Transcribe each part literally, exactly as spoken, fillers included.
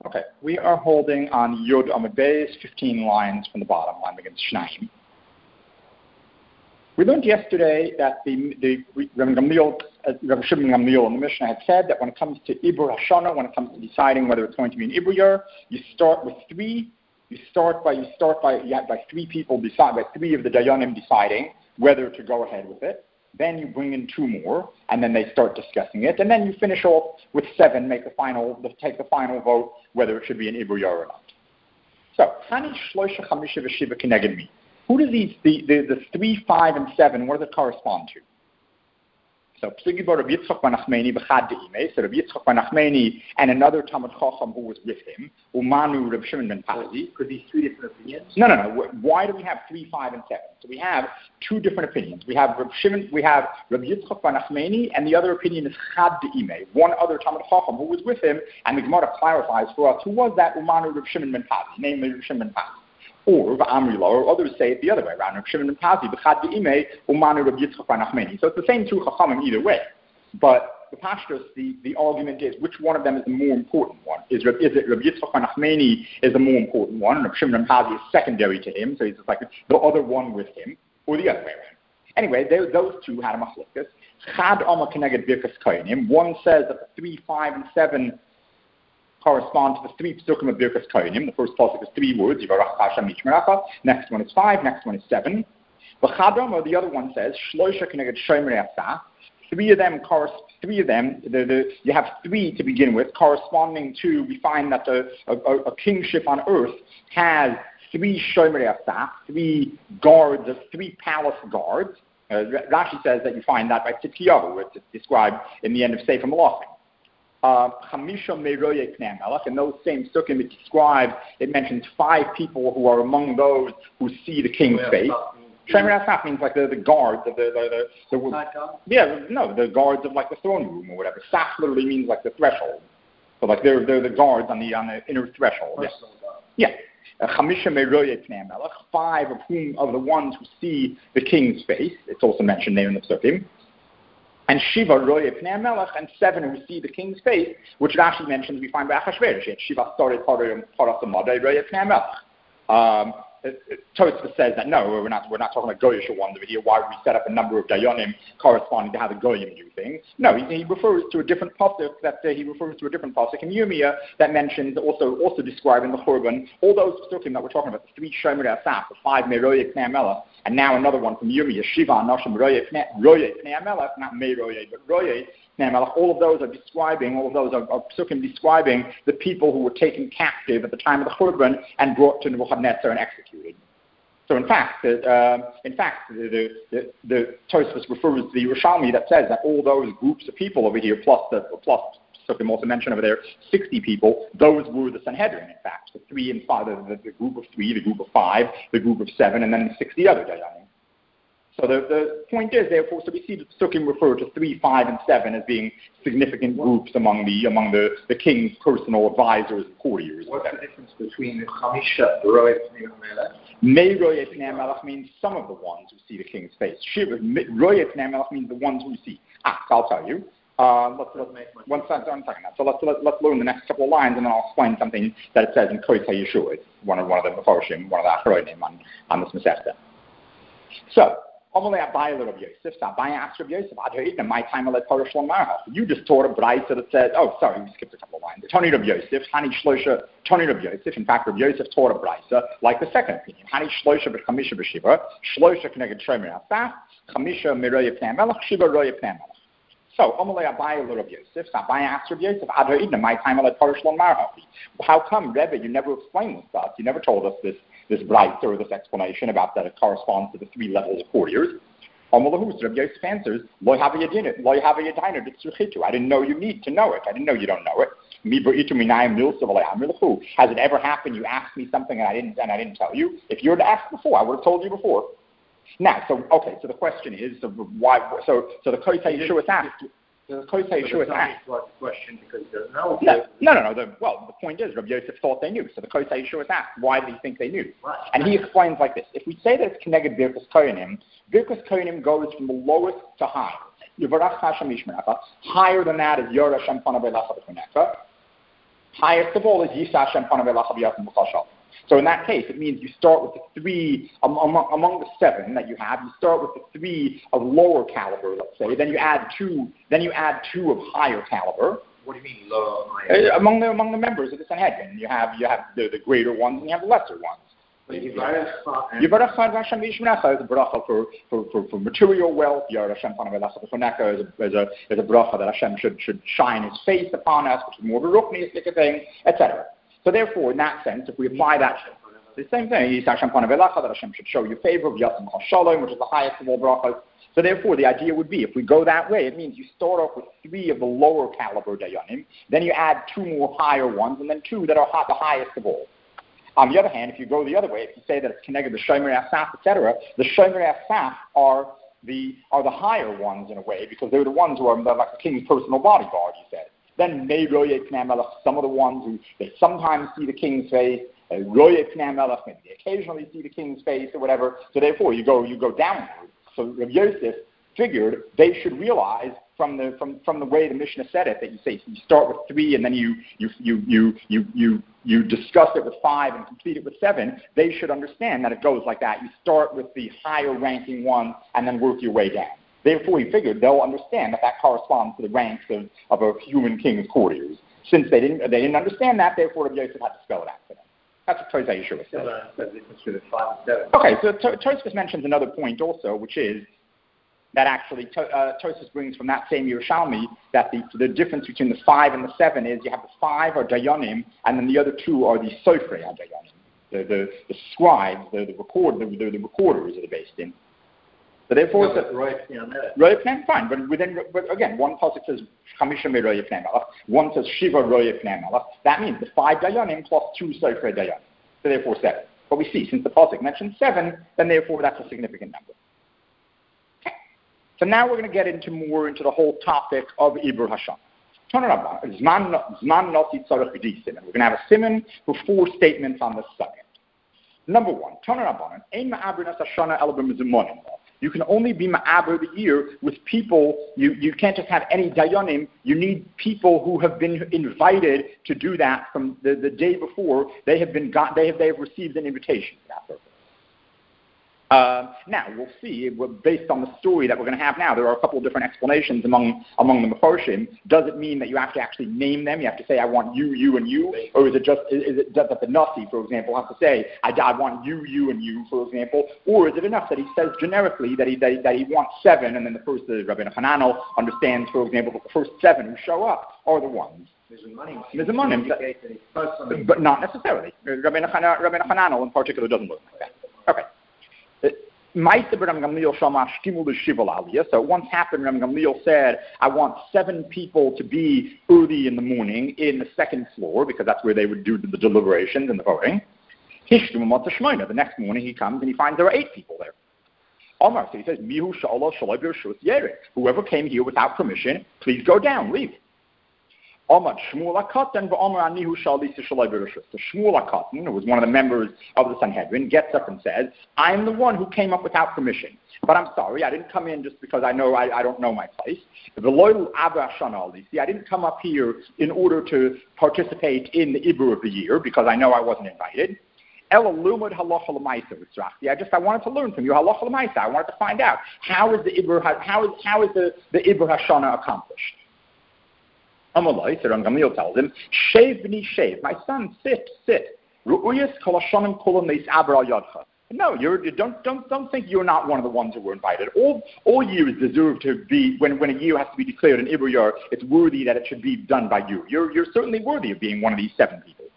Okay, we are holding on Yod Amud Beis, fifteen lines from the bottom, line begins Shnaim. We learned yesterday that the, the Rabbi Gamliel, uh, Rabbi Shimon Gamliel in the Mishnah had said that when it comes to Ibur Hashana, when it comes to deciding whether it's going to be an Ibur year, you start with three. You start by you start by yeah, by three people decide by three of the Dayanim deciding whether to go ahead with it. Then you bring in two more, and then they start discussing it, and then you finish off with seven, make the final, take the final vote whether it should be an Ibur year or not. So, Hani Shloisha Chamisha V'Shiva Keneged Mi. Who do these, the, the, the three, five, and seven, what does it correspond to? So, Psugi Bar Rabbi Yitzchak Bar Nachmani B'Chad De'imei, so Rabbi Yitzchak Bar Nachmani and another Talmud Chacham who was with him, Umanu Rabbi Shimon Ben Pazi. Could these three different opinions? No, no, no. Why do we have three, five, and seven? So we have two different opinions. We have Rabbi Shimon, we have Rabbi Yitzchak Bar Nachmani, and the other opinion is Chad De'imei, one other Talmud Chacham who was with him, and the Gemara clarifies for us who was that Umanu Rabbi Shimon Ben Pazi, namely Rabbi Shimon Ben Pazi. Or Amrila, or others say it the other way around. Rabbi Shimon Ben Pazi, B'Chad De'imei, Umanu Rabbi Yitzchak Bar Nachmani. So it's the same two Chachamim either way. But the pashtus, the, the argument is which one of them is the more important one? Is, is it Rabbi Yitzchak Bar Nachmani is the more important one, and Rabbi Shimon Ben Pazi is secondary to him, so he's just like the other one with him, or the other way around. Anyway, they, those two had a machlokas. Chad Amar Keneged Birkas Kohanim. One says that the three, five, and seven correspond to the three psukim of Birkas Kohanim. The first pasuk is three words, Yivarach Hashem Yishmerecha. Next one is five. Next one is seven. V'chadam, or the other one says Shloisha Keneged Shomerei Asaf. Three of them, three of them. The, the, you have three to begin with, corresponding to. We find that the, a, a kingship on earth has three Shomerei Asaf, three guards, three palace guards. Uh, Rashi says that you find that by Tzidkiyahu, it's described in the end of Sefer Malachim. Chamisha Meiroye Pnei HaMelech, in those same sukkim it describes, it mentions five people who are among those who see the king's oh, yeah, face. Shomerei Asaf means like the, the guards of the, the, the, the, the yeah, no, the guards of like the throne room or whatever. Saf literally means like the threshold. So like they're, they're the guards on the, on the inner threshold. Yeah. Yeah. Chamisha Meiroye Pnei HaMelech, five of whom are the ones who see the king's face. It's also mentioned there in the sukkim. And Shiva Roye Pnei HaMelech, and seven who see the king's face, which Rashi mentions we find by Achashverosh. Shiva started Paras Amadai Roye Pnei HaMelech. Tosfos says that no, we're not we're not talking about Goyish ones over here. Why would we set up a number of Dayanim corresponding to how the Goyim do things? No, he, he refers to a different pasuk that uh, he refers to a different pasuk in Yirmiyah that mentions also also describing the Churban. All those pasukim that we're talking about, the three Shomerei Asaf, the five Meiroye Pnei HaMelech, and now another one from Yirmiyah, Shiva Anoshim Roye Pnei HaMelech, not Meiroye but Roye. All of those are describing, all of those are, are psukim describing the people who were taken captive at the time of the Churban and brought to Nebuchadnezzar and executed. So in fact, the, uh, in fact, the the, the Tosfos refers to the Yerushalmi that says that all those groups of people over here, plus the plus psukim also mentioned over there, sixty people, those were the Sanhedrin. In fact, the three and five, the, the group of three, the group of five, the group of seven, and then the sixty other Dayanim. So the, the point is, therefore, so we see the psukim refer to three, five, and seven as being significant groups among the among the, the king's personal advisors and courtiers. What's the difference between the Chamisha Roye Pnei HaMelech? Mei Roye Pnei HaMelech means some of the ones who see the king's face. Shiva Roye Pnei HaMelech means the ones who see. Ah, so I'll tell you. Uh, let's, let's one second, one second. So let's, let's let's learn the next couple of lines, and then I'll explain something that it says in Koyt HaYeshua. It's one of one of the Mefarshim, one of the Achronim on on this Masechta. So. You just taught a brayso that says, oh, sorry, we skipped a couple of lines. Tony Rabbi Yosef, Hani Shloisha, Tony Rabbi Yosef. In fact, Rabbi Yosef taught a brayso like the second opinion. Hani Shloisha b'Chamisha b'Shiva, Shloisha Keneged Shomerei Asaf, Chamisha Meiroye Pnei HaMelech, Shiva Roye Pnei HaMelech. So, Amalei Abaye Rabbi Yosef, Abaye asked Rabbi Yosef, Ad ha'idna, my time alei Parush Lon Marhafi. How come, Rebbe, you never explained this to us? You never told us this this bright or this explanation about that it corresponds to the three levels of courtiers. Amalahus, Rabbi Yosef answers, Loi hava yadina, Loi hava yadina, d'tzruchitu. I didn't know you need to know it. I didn't know you don't know it. Mi b'itu minayim milsa v'lei hamilahu. Has it ever happened? You asked me something and I didn't and I didn't tell you. If you were to ask before, I would have told you before. Now, so okay, so the question is, so why? So, so the Koyt HaYeshua is asked. The Koyt HaYeshua is asked. The question because there's no. No, no, no. no the, well, the point is, Rabbi Yosef thought they knew. So the Koyt HaYeshua is asked, why do you think they knew? Right. And he explains like this: if we say that it's Keneged Birkas Kohanim, Birkas Kohanim goes from the lowest to high. Yivarach Hashem Yishmerecha. Higher than that is Yor Hashem Panav Elecha B'Tmenecha. Highest of all is Yisa Hashem Panav Elacha B'Yasem B'Chashal. So in that case, it means you start with the three, um, among, among the seven that you have, you start with the three of lower caliber, let's say, then you add two, then you add two of higher caliber. What do you mean low? Higher? Uh, among the among the members of the Sanhedrin, you have you have the, the greater ones and you have the lesser ones. Yivarech Hashem V'Yishmerecha is a bracha for, for, for, for material wealth. Yar Hashem Panav Elacha B'Chonecha is a, is, a, is a bracha that Hashem should, should shine His face upon us, which is more of a ruchniistic thing, et cetera. So therefore, in that sense, if we apply that, the same thing, Yisa Hashem Panav Elacha, that Hashem should show you favor, V'Yasem Shalom, which is the highest of all brachas. So therefore, the idea would be, if we go that way, it means you start off with three of the lower caliber dayanim, then you add two more higher ones, and then two that are hot, the highest of all. On the other hand, if you go the other way, if you say that it's connected the Shomer Asaf, et cetera, the Shomer Asaf are the are the higher ones in a way, because they're the ones who are like the king's personal bodyguard, you said. Then maybe some of the ones who they sometimes see the king's face, maybe they occasionally see the king's face or whatever. So therefore, you go you go downward. So Rav Yosef figured they should realize from the from, from the way the Mishnah said it that you say you start with three and then you you you you you you you discuss it with five and complete it with seven. They should understand that it goes like that. You start with the higher ranking one and then work your way down. Therefore, he figured they'll understand that that corresponds to the ranks of, of a human king's courtiers. Since they didn't they didn't understand that, therefore Rav Yosef had to spell it out for them. That's what Tosfos Yeshua says. Okay, so Tosfos mentions another point also, which is that actually uh, Tosfos brings from that same Yerushalmi that the, the difference between the five and the seven is you have the five are dayanim, and then the other two are the sofrei dayanim, the, the the scribes, the the record the, the, the recorders of the based in. So therefore, no, right, yeah, Roya Pnei, fine, but within, but again, one pasuk says Chamisha me Roya Pnei Melech, one says Shiva Roya Pnei Melech. That means the five dayanim plus two sofrei dayanim. So therefore, seven. But we see since the pasuk mentions seven, then therefore that's a significant number. Okay. So now we're going to get into more into the whole topic of Ibur Hashem. Zman Nasi Tzarech B'Di Siman. We're going to have a siman with four statements on this subject. Number one, Toner Rabbanan, Ein Ma'abrin As Hashana Ela B'Mizumonim. You can only be ma'aber the year with people, you, you can't just have any dayanim, you need people who have been invited to do that from the, the day before, they have been got, they have, they have received an invitation for that purpose. Uh, now, we'll see, based on the story that we're going to have now, there are a couple of different explanations among among the Mefarshim. Does it mean that you have to actually name them? You have to say, I want you, you, and you? Or is it just, is it that the Nasi, for example, has to say, I, I want you, you, and you, for example? Or is it enough that he says generically that he that he, that he wants seven, and then the first, the Rabbeinu Hananel understands, for example, that the first seven who show up are the ones. Mizumonim. But not necessarily. Rabbeinu Hananel in particular doesn't look like that. Okay. So it once happened, Ram Gamliel said, I want seven people to be early in the morning in the second floor, because that's where they would do the deliberations and the voting. The next morning he comes and he finds there are eight people there. Omar, so he says, whoever came here without permission, please go down, leave. Omar Shmuel HaKatan, v'Omar Anihu Shalisi Shalai B'Rishus. So Shmuel HaKatan, who was one of the members of the Sanhedrin, gets up and says, I'm the one who came up without permission. But I'm sorry, I didn't come in just because I know I, I don't know my place. See, I didn't come up here in order to participate in the Ibur of the year because I know I wasn't invited. I just I wanted to learn from you halacha l'maisa. I wanted to find out how is the Ibur how is how is the, the Ibur Hashana accomplished. Amalai, so Ram Gamliel tells him, shave b'ni shave, my son, sit, sit. No, you're, you don't, don't, don't think you're not one of the ones who were invited. All, all years deserve to be, when, when a year has to be declared an Ibur year, it's worthy that it should be done by you. You're, you're certainly worthy of being one of these seven people.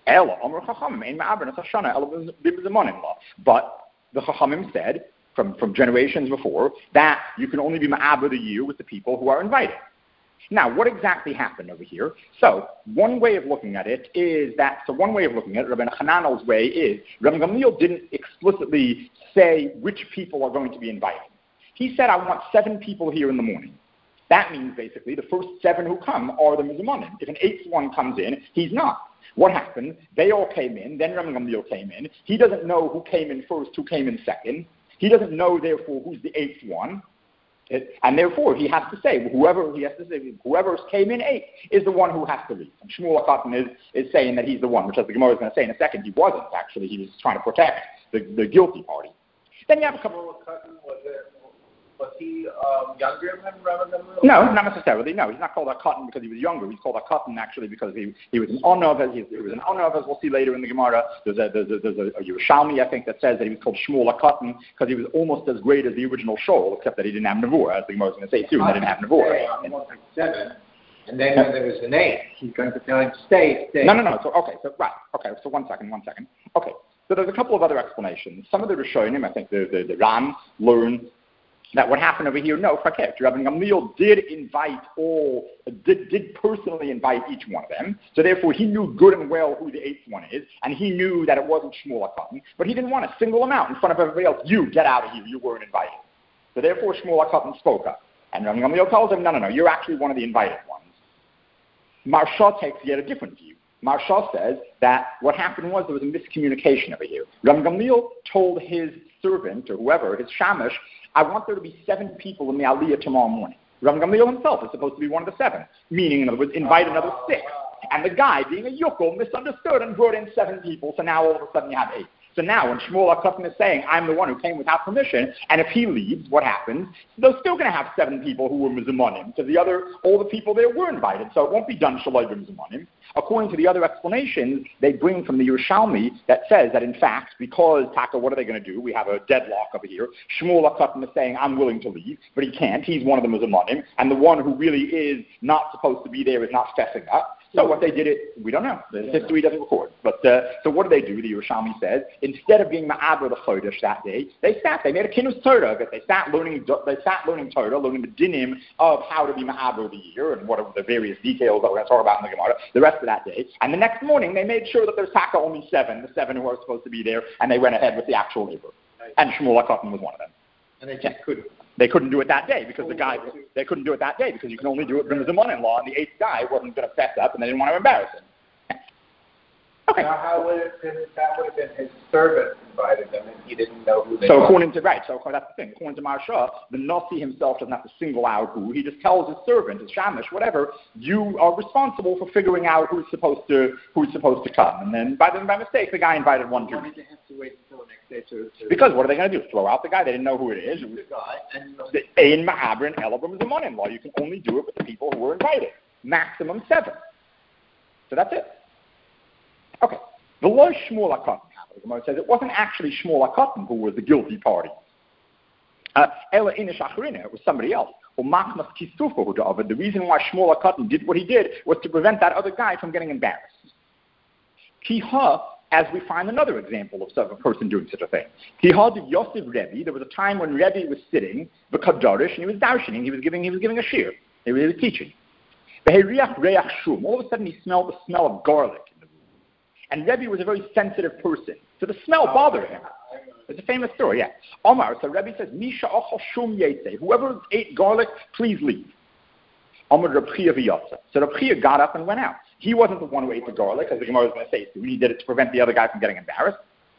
But the Chachamim said, from, from generations before, that you can only be ma'aber the year with the people who are invited. Now, what exactly happened over here? So, one way of looking at it is that, so one way of looking at it, Rabbeinu Hananel's way is, Rabbi Gamliel didn't explicitly say which people are going to be invited. He said, I want seven people here in the morning. That means, basically, the first seven who come are the Mizumonim. If an eighth one comes in, he's not. What happened? They all came in, then Rabbi Gamliel came in. He doesn't know who came in first, who came in second. He doesn't know, therefore, who's the eighth one. It, and therefore, he has to say, whoever he has to say, whoever came in eighth is the one who has to leave. And Shmuel HaKatan is, is saying that he's the one, which as the Gemara is going to say in a second, he wasn't actually. He was trying to protect the, the guilty party. Then you have a couple. Shmuel HaKatan, was it? Was he um, younger than Rabbi Gamliel? No, not necessarily. No, he's not called a Katan because he was younger. He's called a Katan actually because he he was an Onav, as he, he was an Onav, as we'll see later in the Gemara. There's a there's a, there's a, a Yerushalmi, I think, that says that he was called Shmuel HaKatan because he was almost as great as the original Shoal, except that he didn't have Nevuah, as the Gemara is going to say soon. He didn't have Nevuah. Seven, and then when there was an eight, he's going to tell him stay, stay. No, no, no. So okay, so right, okay. So one second, one second. Okay, so there's a couple of other explanations. Some of the Rishonim, I think the the, the Ran learn that what happened over here, no, Fakir. Rabbi Gamliel did invite all, did, did personally invite each one of them. So therefore, he knew good and well who the eighth one is, and he knew that it wasn't Shmuel HaKatan, but he didn't want to single him out in front of everybody else. You, get out of here. You weren't invited. So therefore, Shmuel HaKatan spoke up. And Rabbi Gamliel tells him, no, no, no, you're actually one of the invited ones. Marsha takes yet a different view. Marsha says that what happened was there was a miscommunication over here. Rabbi Gamliel told his servant, or whoever, his shamash, I want there to be seven people in the Aliyah tomorrow morning. Rabbi Gamliel himself is supposed to be one of the seven, meaning, in other words, invite another six. And the guy, being a yukel, misunderstood and brought in seven people, so now all of a sudden you have eight. So now when Shmuel HaKatan is saying, I'm the one who came without permission, and if he leaves, what happens? They're still going to have seven people who were mizumanim, because the other, all the people there were invited, so it won't be done shaloi b'mizumanim. According to the other explanations, they bring from the Yerushalmi that says that in fact, because Taka, what are they going to do? We have a deadlock over here. Shmuel HaKatan is saying, I'm willing to leave, but he can't. He's one of them mizumanim, and the one who really is not supposed to be there is not fessing up. So what they did, it we don't know. The history doesn't record. But uh, so what did they do? The Yerushalmi says instead of being ma'aber the chodesh that day, they sat. They made a kinus Torah of it. They sat learning. They sat learning Torah, learning the dinim of how to be ma'aber the year and what are the various details that we're going to talk about in the Gemara. The rest of that day, and the next morning they made sure that there's taka only seven, the seven who are supposed to be there, and they went ahead with the actual labor. And Shmuel HaKatan was one of them. And they just couldn't. They couldn't do it that day because the guy, they couldn't do it that day because you can only do it when there's a mother-in-law, and the eighth guy wasn't going to fess up, and they didn't want to embarrass him. Okay. Now, how would it have been, that would have been his servant invited them, and he didn't know who they so were? According to, right, so that's the thing. According to Marsha, the Nasi himself doesn't have to single out who. He just tells his servant, his shamash, whatever, you are responsible for figuring out who's supposed to who's supposed to come. And then by, the, by mistake, the guy invited one too. Why did they have to wait until the next day to... to because what are they going to do? Throw out the guy? They didn't know who it is. It was the guy and... The Ein Ma'aber and Elabim is a mother-in-law. You can only do it with the people who were invited. Maximum seven. So that's it. Okay. The law Shmuel HaKatan, the Gemara says it wasn't actually Shmuel HaKatan who was the guilty party. Uh, Ela Inish Acharina, it was somebody else. The reason why Shmuel HaKatan did what he did was to prevent that other guy from getting embarrassed. Kiha, as we find another example of a person doing such a thing. Kiha did Yosef Rebbe. There was a time when Rebbe was sitting, the Kadarish, and he was darshaning. He was giving, he was giving a shir. He was, he was teaching. All of a sudden, he smelled the smell of garlic. And Rebbe was a very sensitive person, so the smell bothered him. It's a famous story, yeah. Omar, so Rebbe says, Misha ochel shum yetze. Whoever ate garlic, please leave. Omar Reb Chia v'yotza. So Reb Chia got up and went out. He wasn't the one who ate the garlic, as the Gemara was going to say soon. He did it to prevent the other guy from getting embarrassed.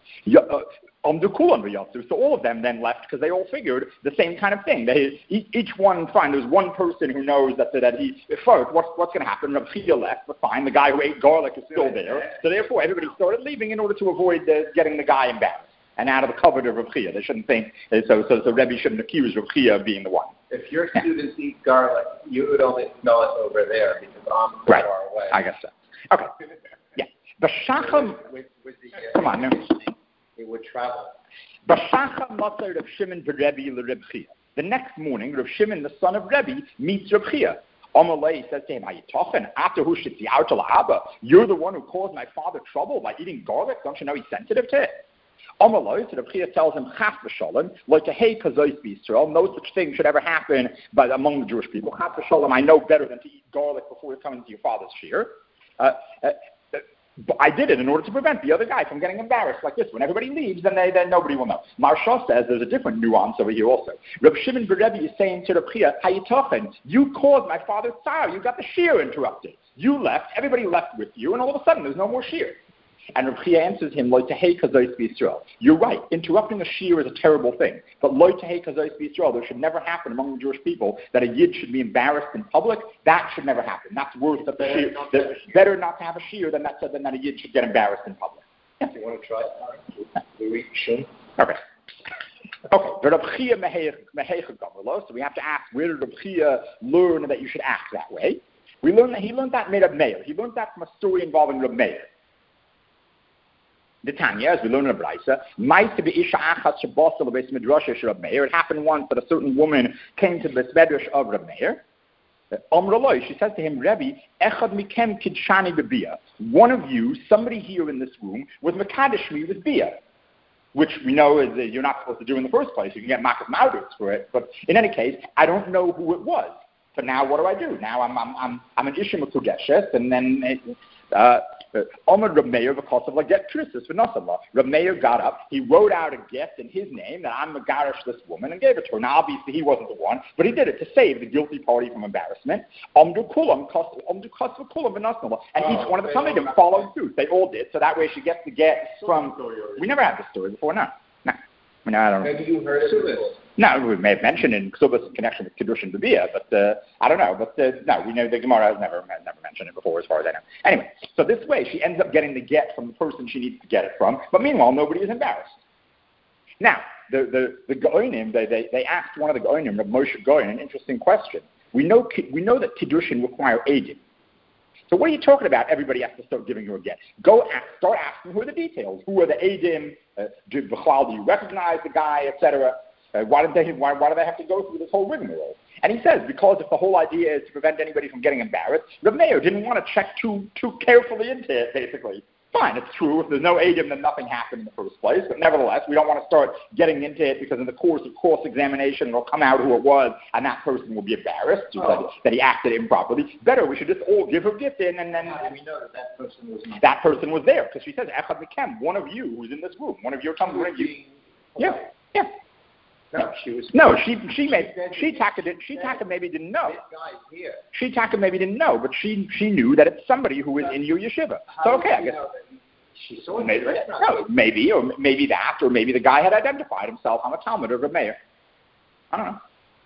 Um, so all of them then left because they all figured the same kind of thing. They, each one, fine, there's one person who knows that, that he, first, what's, what's going to happen? Reb Chia left, but fine, the guy who ate garlic is still there. So therefore, everybody started leaving in order to avoid the, getting the guy embarrassed. And out of the cover of Reb Chia, they shouldn't think, so, so, so Rebbe shouldn't accuse Reb Chia of being the one. If your students eat garlic, you would only smell it over there because I'm so right. far away. I guess so. Okay. Yeah. The Shacham, with, with the, uh, come on, no. It would travel. The Shimon Rebbe Chia. The next morning, Reb Shimon, the son of Rebbe, meets Reb Chia. Amalei says to him, you're the one who caused my father trouble by eating garlic. Don't you know he's sensitive to it? Amalei, so Reb Chia tells him, Chas v'shalom, like a hey kazois b'Yisrael, no such thing should ever happen but among the Jewish people. Chas v'shalom, I know better than to eat garlic before you're coming to your father's shir. Uh, uh, But I did it in order to prevent the other guy from getting embarrassed like this. When everybody leaves, then they, then nobody will know. Marsha says there's a different nuance over here also. Reb Shimon Rebbe is saying to Reb Chia, Hayitochen, you caused my father's sorrow. You got the shear interrupted. You left, everybody left with you, and all of a sudden there's no more shear. And Reb Chia answers him, Lo tehei kazois b'Yisrael. You're right, interrupting a shiur is a terrible thing. But Lo tehei kazois b'Yisrael, there should never happen among the Jewish people that a yid should be embarrassed in public. That should never happen. That's worse than the shiur. That's better not to have a shiur than that, than that a yid should get embarrassed in public. Yeah. Do you want to try it? We read Shun? Okay. Okay, Reb Chia meheicha gamrlo. So we have to ask, where did Reb Chia learn that you should act that way? We learned that he learned that made Reb Meir. He learned that from a story involving Reb Meir. The Tanya, as we learn in the Brisa, it happened once that a certain woman came to the Medrash of Reb Meir. She says to him, Rebbe, echad mikem kidshani bebia. One of you, somebody here in this room, was mekadesh me with bia, which we know is that you're not supposed to do in the first place. You can get makas ma'udus for it, but in any case, I don't know who it was. So now what do I do? Now I'm I'm I'm, I'm an Ishim Kudeshes, and then uh Omar Reb Meir because of like get krisis for Nasallah. Reb Meir got up, he wrote out a gift in his name that I'm Megarish this woman and gave it to her. Now obviously he wasn't the one, but he did it to save the guilty party from embarrassment. Omdu Kulam Omdu Kosva Kulam Nasallah. And each one of the Talmidim followed suit. They all did, so that way she gets the get from we never had this story before, no. No. I mean, I don't know. Maybe you heard it. No, we may have mentioned in Ksubas in connection with Kedushin B'Biyah, but uh, I don't know. But uh, no, we know the Gemara has never never mentioned it before, as far as I know. Anyway, so this way she ends up getting the get from the person she needs to get it from, but meanwhile nobody is embarrassed. Now, the the the Goinim, they, they they asked one of the Goinim, Rav Moshe Goin, an interesting question. We know we know that Kedushin require Eidim. So what are you talking about? Everybody has to start giving you a get. Go ask, start asking who are the details. Who are the Eidim? Uh, do, do you recognize the guy, et cetera? Uh, why did they? Why, why do they have to go through this whole rigmarole? And he says because if the whole idea is to prevent anybody from getting embarrassed, the mayor didn't want to check too too carefully into it. Basically, fine, it's true. If there's no Eidim, then nothing happened in the first place. But nevertheless, we don't want to start getting into it because in the course of cross-examination, it'll come out who it was, and that person will be embarrassed oh. that, that he acted improperly. Better, we should just all give her gift in, and then how do we know that that person was not that person was there because she says, "Echad mikem," one of you who's in this room, one of your tongues, one of you. Yeah, yeah. No, she was. No, she she made she Taka did she Taka maybe didn't know. This guy's here. She Taka maybe didn't know, but she she knew that it's somebody who is in your yeshiva. So okay, I guess. She saw it. Maybe, no, maybe, or maybe that, or maybe the guy had identified himself on a Talmud of Reb Meir. I don't know.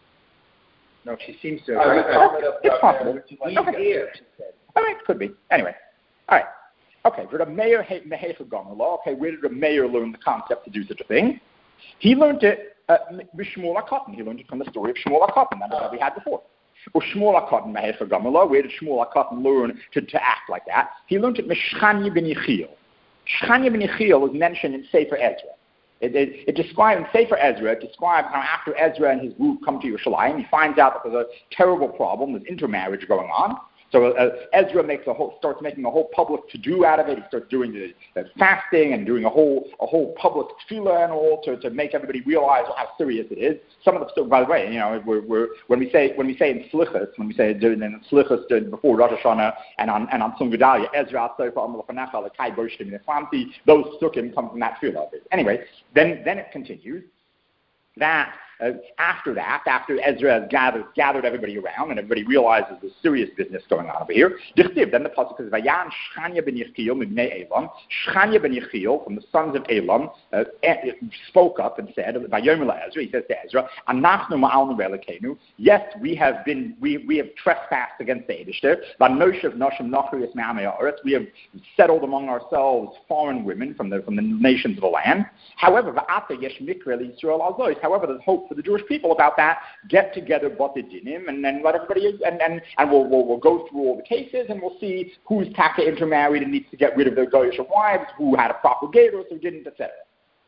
No, she seems to. Uh, it's, it's possible. He's okay. here, she said. All right, could be. Anyway, all right. Okay, for Reb Meir Meheicha Gomer, okay, where did Reb Meir learn the concept to do such a thing? He learned it with Shmuel HaKatan. He learned it from the story of Shmuel HaKatan that uh, we had before. Or Shmuel HaKatan Meheicha Gomer, where did Shmuel HaKatan learn to, to act like that? He learned it with Shchanya ben Yechiel. Shchanya ben Yechiel is mentioned in Sefer Ezra. It, it, it describes in Sefer Ezra, it describes how after Ezra and his group come to Yerushalayim, he finds out that there's a terrible problem, there's intermarriage going on. So uh, Ezra makes a whole, starts making a whole public to-do out of it. He starts doing the, the fasting and doing a whole a whole public tefillah and all to, to make everybody realize how serious it is. Some of the so by the way, you know, we're, we're, when we say when we say in Slichus, when we say in Slichus before Rosh Hashanah and on and on Tzum Gedalia, Ezra Sefer Amar Lefanecha Lekai Boshtim Neflamti, those sukkim come from that tefillah. Anyway, then then it continues that. Uh, after that, after Ezra has gathered, gathered everybody around and everybody realizes there's serious business going on over here, then the pasuk says, Vayan Shchanya ben Yechiel mibnei Elam. Shchanya ben Yechiel from the sons of Elam uh, spoke up and said, Vayomer Ezra, he says to Ezra, Anachnu ma'alnu ve'elokenu. Yes, we have been, we, we have trespassed against the Eidishter. Vanoshav noshim nachrius me'amei haaretz. We have settled among ourselves foreign women from the from the nations of the land. However, va'ata yesh mikra Yisrael alzois. However, there's hope for the Jewish people about that. Get together Batidinim and then let everybody and and, and we'll, we'll we'll go through all the cases and we'll see who's taka intermarried and needs to get rid of their Goyish wives, who had a propagator, who didn't, et cetera.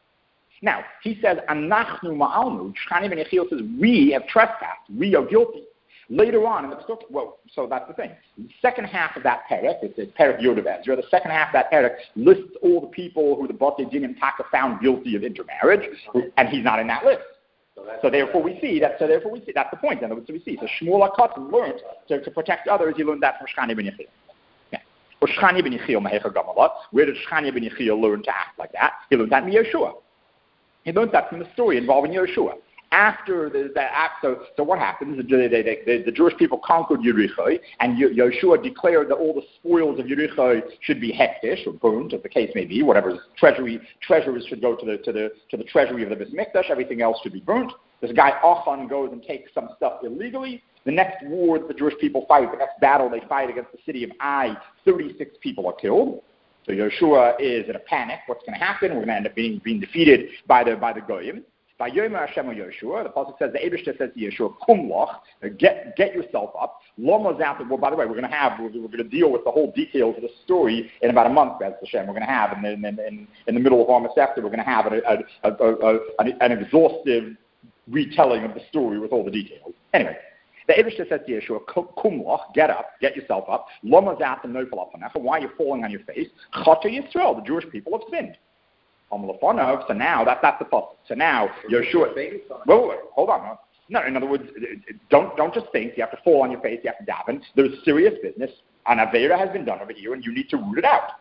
Now he says, Anachnu ma'alnu. Shchanya ben Yechiel says, we have trespassed, we are guilty. Later on in the book, well, so that's the thing. The second half of that perek, it's the perek Yod of Ezra, the second half of that perek lists all the people who the Bate Dinim Taka found guilty of intermarriage, and he's not in that list. So, so therefore we see that. So therefore we see that's the point. Then so we see. So Shmuel HaKatan learned to, to protect others. He learned that from Shchanya ben Yechiel. Yeah. Or Shchanya ben Yechiel Meheicha Gomer. Where did Shchanya ben Yechiel learn to act like that? He learned that from Yeshua. He learned that from the story involving Yeshua. After the, the so, so what happens? The, the, the, the Jewish people conquered Yericho, and Yeshua declared that all the spoils of Yericho should be hektish or burned, as the case may be. Whatever treasury treasures should go to the to the to the treasury of the Beis Mikdash. Everything else should be burnt. This guy Achan goes and takes some stuff illegally. The next war that the Jewish people fight, the next battle they fight against the city of Ai, thirty-six people are killed. So Yeshua is in a panic. What's going to happen? We're going to end up being being defeated by the by the Goyim. By Yomer Hashem Yeshua, the pasuk says, the Eibishter says to Yeshua, Kum loch, get get yourself up. Loma zap. Well, by the way, we're going to have we're, we're going to deal with the whole details of the story in about a month. As Hashem, we're going to have in the, in, in, in the middle of our Masechta, we're going to have a, a, a, a, a, an exhaustive retelling of the story with all the details. Anyway, the Eibishter says to Yeshua, Kum loch, get up, get yourself up. Loma zap and nofel apanecha. Why are you falling on your face? Chata Yisrael, the Jewish people have sinned. So now, that, that's the puzzle. So now, Yeshua, wait, wait, wait, hold on. No, in other words, don't don't just think you have to fall on your face, you have to daven. There's serious business. An Avera has been done over here, and you need to root it out.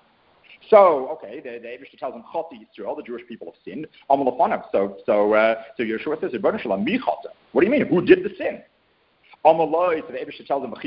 So, okay, the, the Eibishter tells them, Chata Yisrael, the Jewish people have sinned. So, so, uh, so Yeshua says, what do you mean? Who did the sin? So the Eibishter tells them,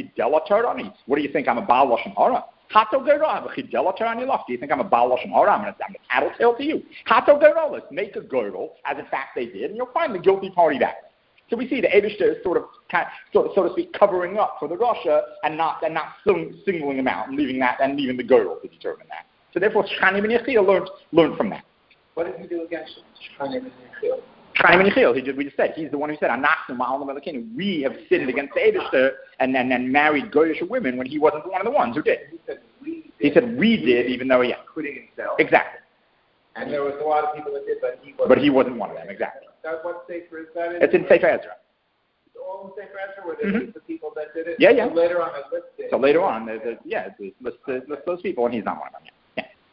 what do you think? I'm a Baal Lashon Hara? Hato Gerah, do you think I'm a Baal Lashon Hara? I'm going to tattletale to you. Hato Gerah, let's make a girdle, as in fact they did, and you'll find the guilty party back. So we see the Eibishter is sort of, so, so to speak, covering up for the Rasha and not and not sing, singling him out and leaving that and leaving the girdle to determine that. So therefore, Shechani ben Yechiel learned learned from that. What did he do against Shechani ben Yechiel? Shechani ben Yechiel, he just, we just said, he's the one who said, Anachnu ma'alnu melekenu, we have sinned against the Eibishter and then and married Goyish women when he wasn't one of the ones who did. He said we did. He said we did, even though, yeah. Including himself. Exactly. And there was a lot of people that did, but he wasn't. But he wasn't one of them, exactly. That, what Sefer is that in? It's in Sefer Ezra. All in Sefer Ezra, where they mm-hmm. list the people that did it? Yeah, yeah. So later on, it listed. So later on, there's a, yeah, it lists, it lists those people, and he's not one of them, yeah.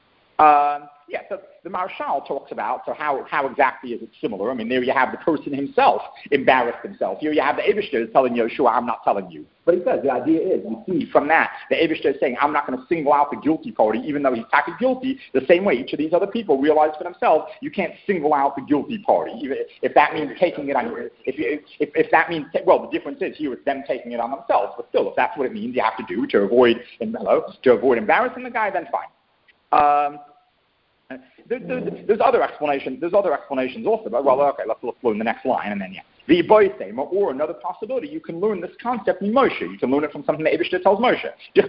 Um, yeah, so the Marshal talks about, so how, how exactly is it similar? I mean, there you have the person himself embarrassed himself. Here you have the Eibishter telling Yeshua, I'm not telling you. But he says, the idea is, you see from that, the Eibishter is saying, I'm not going to single out the guilty party, even though he's tackled guilty, the same way each of these other people realize for themselves, you can't single out the guilty party. If that means taking it on your, if, you, if, if that means, well, the difference is here it's them taking it on themselves. But still, if that's what it means you have to do to avoid, to avoid embarrassing the guy, then fine. Um, There, there, there's other explanations. There's other explanations also. But well, okay, let's look in the next line, and then yeah, the boisema, or another possibility. You can learn this concept in Moshe. You can learn it from something the Eibishter tells Moshe.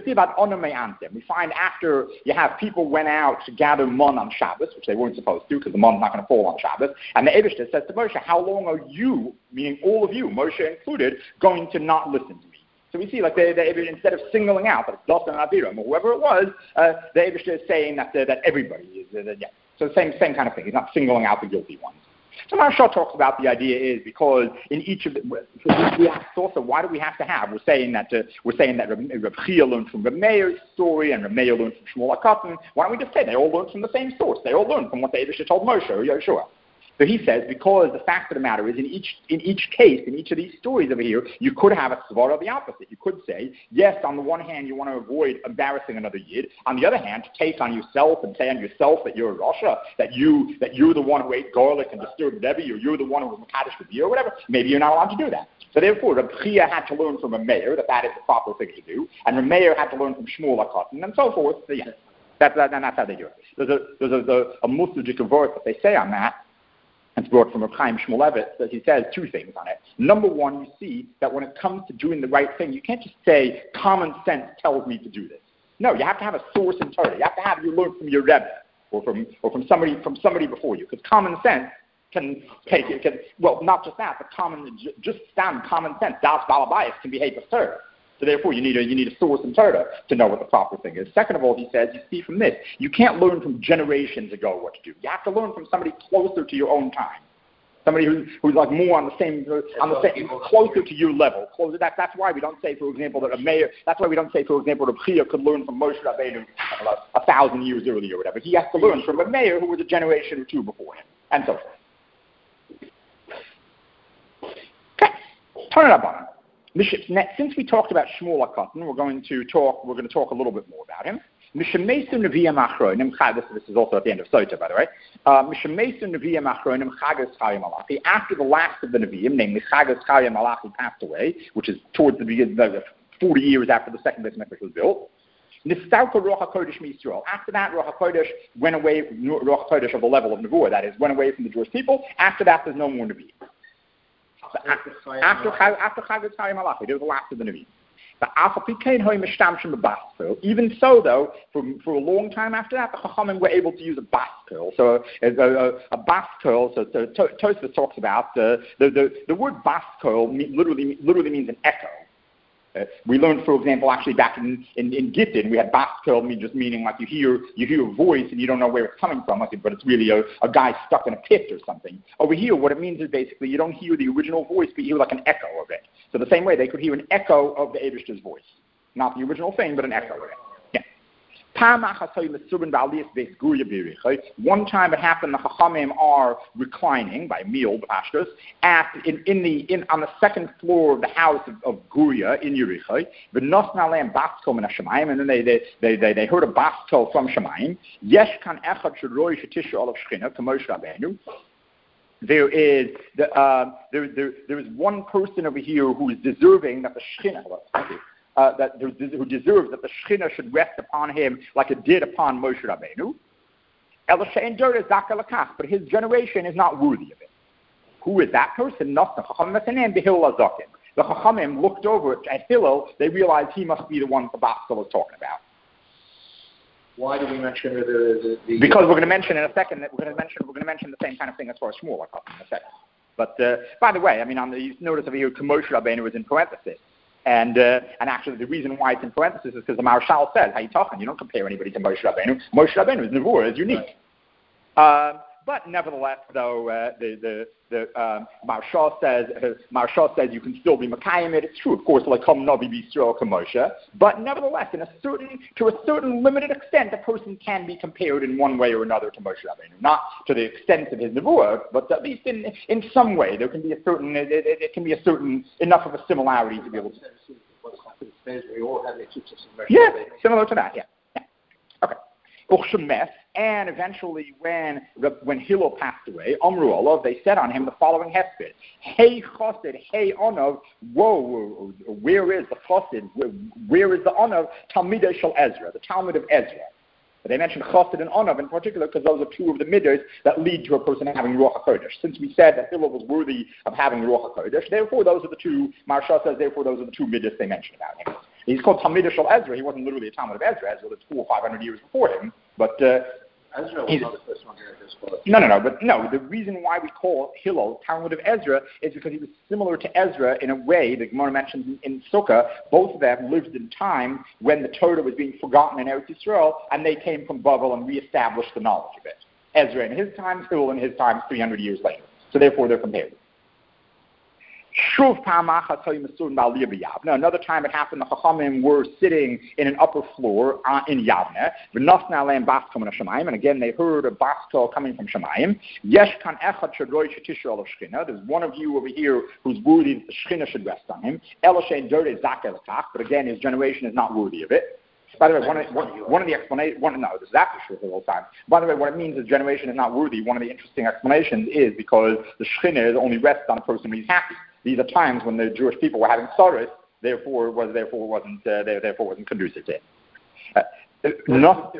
We find after you have people went out to gather mun on Shabbos, which they weren't supposed to, because the mun's not going to fall on Shabbos, and the Eibishter says to Moshe, "How long are you, meaning all of you, Moshe included, going to not listen to me?" So we see, like, they, they, instead of singling out, like Dothan and Abiram, or whoever it was, uh, the Eibishter is saying that uh, that everybody is, uh, yeah. So same same kind of thing. He's not singling out the guilty ones. So Marshal talks about the idea is because in each of the, we ask also, why do we have to have? We're saying that uh, we're saying that Reb Chia learned from Reb Meir's story and Reb Meir learned from Shmuel HaKatan. Why don't we just say they all learned from the same source? They all learned from what the Eibishter told Moshe or Yeshua. So he says, because the fact of the matter is, in each in each case, in each of these stories over here, you could have a svara of the opposite. You could say, yes, on the one hand, you want to avoid embarrassing another yid. On the other hand, to take on yourself and say on yourself that you're a rasha, that you that you're the one who ate garlic and disturbed Debbie, or you're the one who was makadosh with you, or whatever. Maybe you're not allowed to do that. So therefore, Reb Chia had to learn from a mayor that that is the proper thing to do, and the mayor had to learn from Shmuel HaKatan, and so forth. So yeah, that's that, that's how they do it. There's a there's a, a, a musajic verse that they say on that. It's brought from Reb Chaim Shmulevitz, that he says two things on it. Number one, you see that when it comes to doing the right thing, you can't just say, common sense tells me to do this. No, you have to have a source in Torah. You have to have you learn from your Rebbe or from or from somebody from somebody before you, because common sense can take it. Can, well, not just that, but common just stand common sense. Das Balabayas can behave as Torah. So therefore, you need a you need a source in Torah to know what the proper thing is. Second of all, he says, you see from this, you can't learn from generations ago what to do. You have to learn from somebody closer to your own time, somebody who's who's like more on the same on the same closer to your level. Closer. That that's why we don't say, for example, that a mayor. That's why we don't say, for example, that Chia could learn from Moshe Rabbeinu a thousand years earlier or whatever. He has to learn from a mayor who was a generation or two before him, and so forth. Okay, turn it up on him. Since we talked about Shmuel HaKatan, we're going to talk. We're going to talk a little bit more about him. This is also at the end of Sota, by the way. After the last of the Nevi'im, namely Chagas Chaya Malachi, passed away, which is towards the beginning, forty years after the second Beis Mikdash was built. Nistauka Ruach HaKodesh Yisrael. After that, Ruach HaKodesh went away. Ruach HaKodesh of the level of Nevuah, that is, went away from the Jewish people. After that, there's no more Nevi'im. After after Chagas Chaya Malachi, there was the last of the Nevi'im. Even so, though, for, for a long time after that, the Chachamim were able to use a bas pill. So a, a, a bas pill, so, so Tosfos talks about, uh, the, the, the word bas pill literally, literally means an echo. Uh, we learned, for example, actually back in, in, in Gittin, we had bas pill, mean, just meaning like you hear you hear a voice and you don't know where it's coming from, but it's really a, a guy stuck in a pit or something. Over here, what it means is basically you don't hear the original voice, but you hear like an echo of it. So the same way, they could hear an echo of the Eibishter's voice. Not the original thing, but an echo of it. Yeah. One time it happened, the Chachamim are reclining, by meal, pashtus, at, in, in the, in, on the second floor of the house of, of Guria in Yericho, and then they, they, they, they, they heard a bas kol from Shemayim. There is the, uh, there, there, there is one person over here who is deserving that the Shekhinah, uh, that there, who deserves that the Shekhinah should rest upon him like it did upon Moshe Rabbeinu. But his generation is not worthy of it. Who is that person? The Chachamim looked over at Hillel. They realized he must be the one the Baskel was talking about. Why do we mention the, the, the because we're going to mention in a second that we're going to mention we're going to mention the same kind of thing as far as Shmuel in a second. But uh, by the way, I mean, on the, you notice over here, Moshe Rabbeinu is in parenthesis, and uh, and actually the reason why it's in parenthesis is because the Maharshal says, "How you talking? You don't compare anybody to Moshe Rabbeinu. Moshe Rabbeinu is Nevuah, is unique." Right. Uh, but nevertheless, though, uh, the the the um, Maharshal says uh, Maharshal says you can still be Makayim it. It's true, of course, like Kom Navi B'Yisrael Kamoshe. But nevertheless, in a certain to a certain limited extent, a person can be compared in one way or another to Moshe Rabbeinu. Not to the extent of his Nevuah, but at least in in some way there can be a certain it, it, it can be a certain enough of a similarity to be able to. Yeah, similar to that. Yeah. yeah. Okay. And eventually, when when Hillel passed away, Amru Olav, they said on him the following hesped: Hey Chosid, hey Onav, whoa, where is the Chosid? Where, where is the Onav? Talmidei Shel Ezra, the Talmud of Ezra. They mentioned Chosid and Onav in particular because those are two of the midas that lead to a person having Ruach HaKodesh. Since we said that Hillel was worthy of having Ruach HaKodesh, therefore those are the two, Maharsha says, therefore those are the two midas they mentioned about him. He's called Talmidei Shel Ezra. He wasn't literally a Talmud of Ezra. Ezra lived four or five hundred years before him, but uh, Ezra was not the first one here. No, no, no. But no, the reason why we call Hillel Talmud of Ezra is because he was similar to Ezra in a way. The Gemara mentions in, in Sukkah, both of them lived in time when the Torah was being forgotten in Eretz Yisrael, and they came from Babel and reestablished the knowledge of it. Ezra in his time, Hillel in his time, three hundred years later. So therefore, they're compared. Now, another time it happened, the Chachamim were sitting in an upper floor uh, in Yavne, and again they heard a bas kol coming from Shemayim. There's one of you over here who's worthy that the Shekhinah should rest on him. But again, his generation is not worthy of it. By the way, one of, one, one of the explanations, one, no, this is after sure the whole time. By the way, what it means is generation is not worthy. One of the interesting explanations is because the Shekhinah only rests on a person when he's happy. These are times when the Jewish people were having sorrows, therefore was therefore wasn't uh, therefore wasn't conducive to it. Uh, not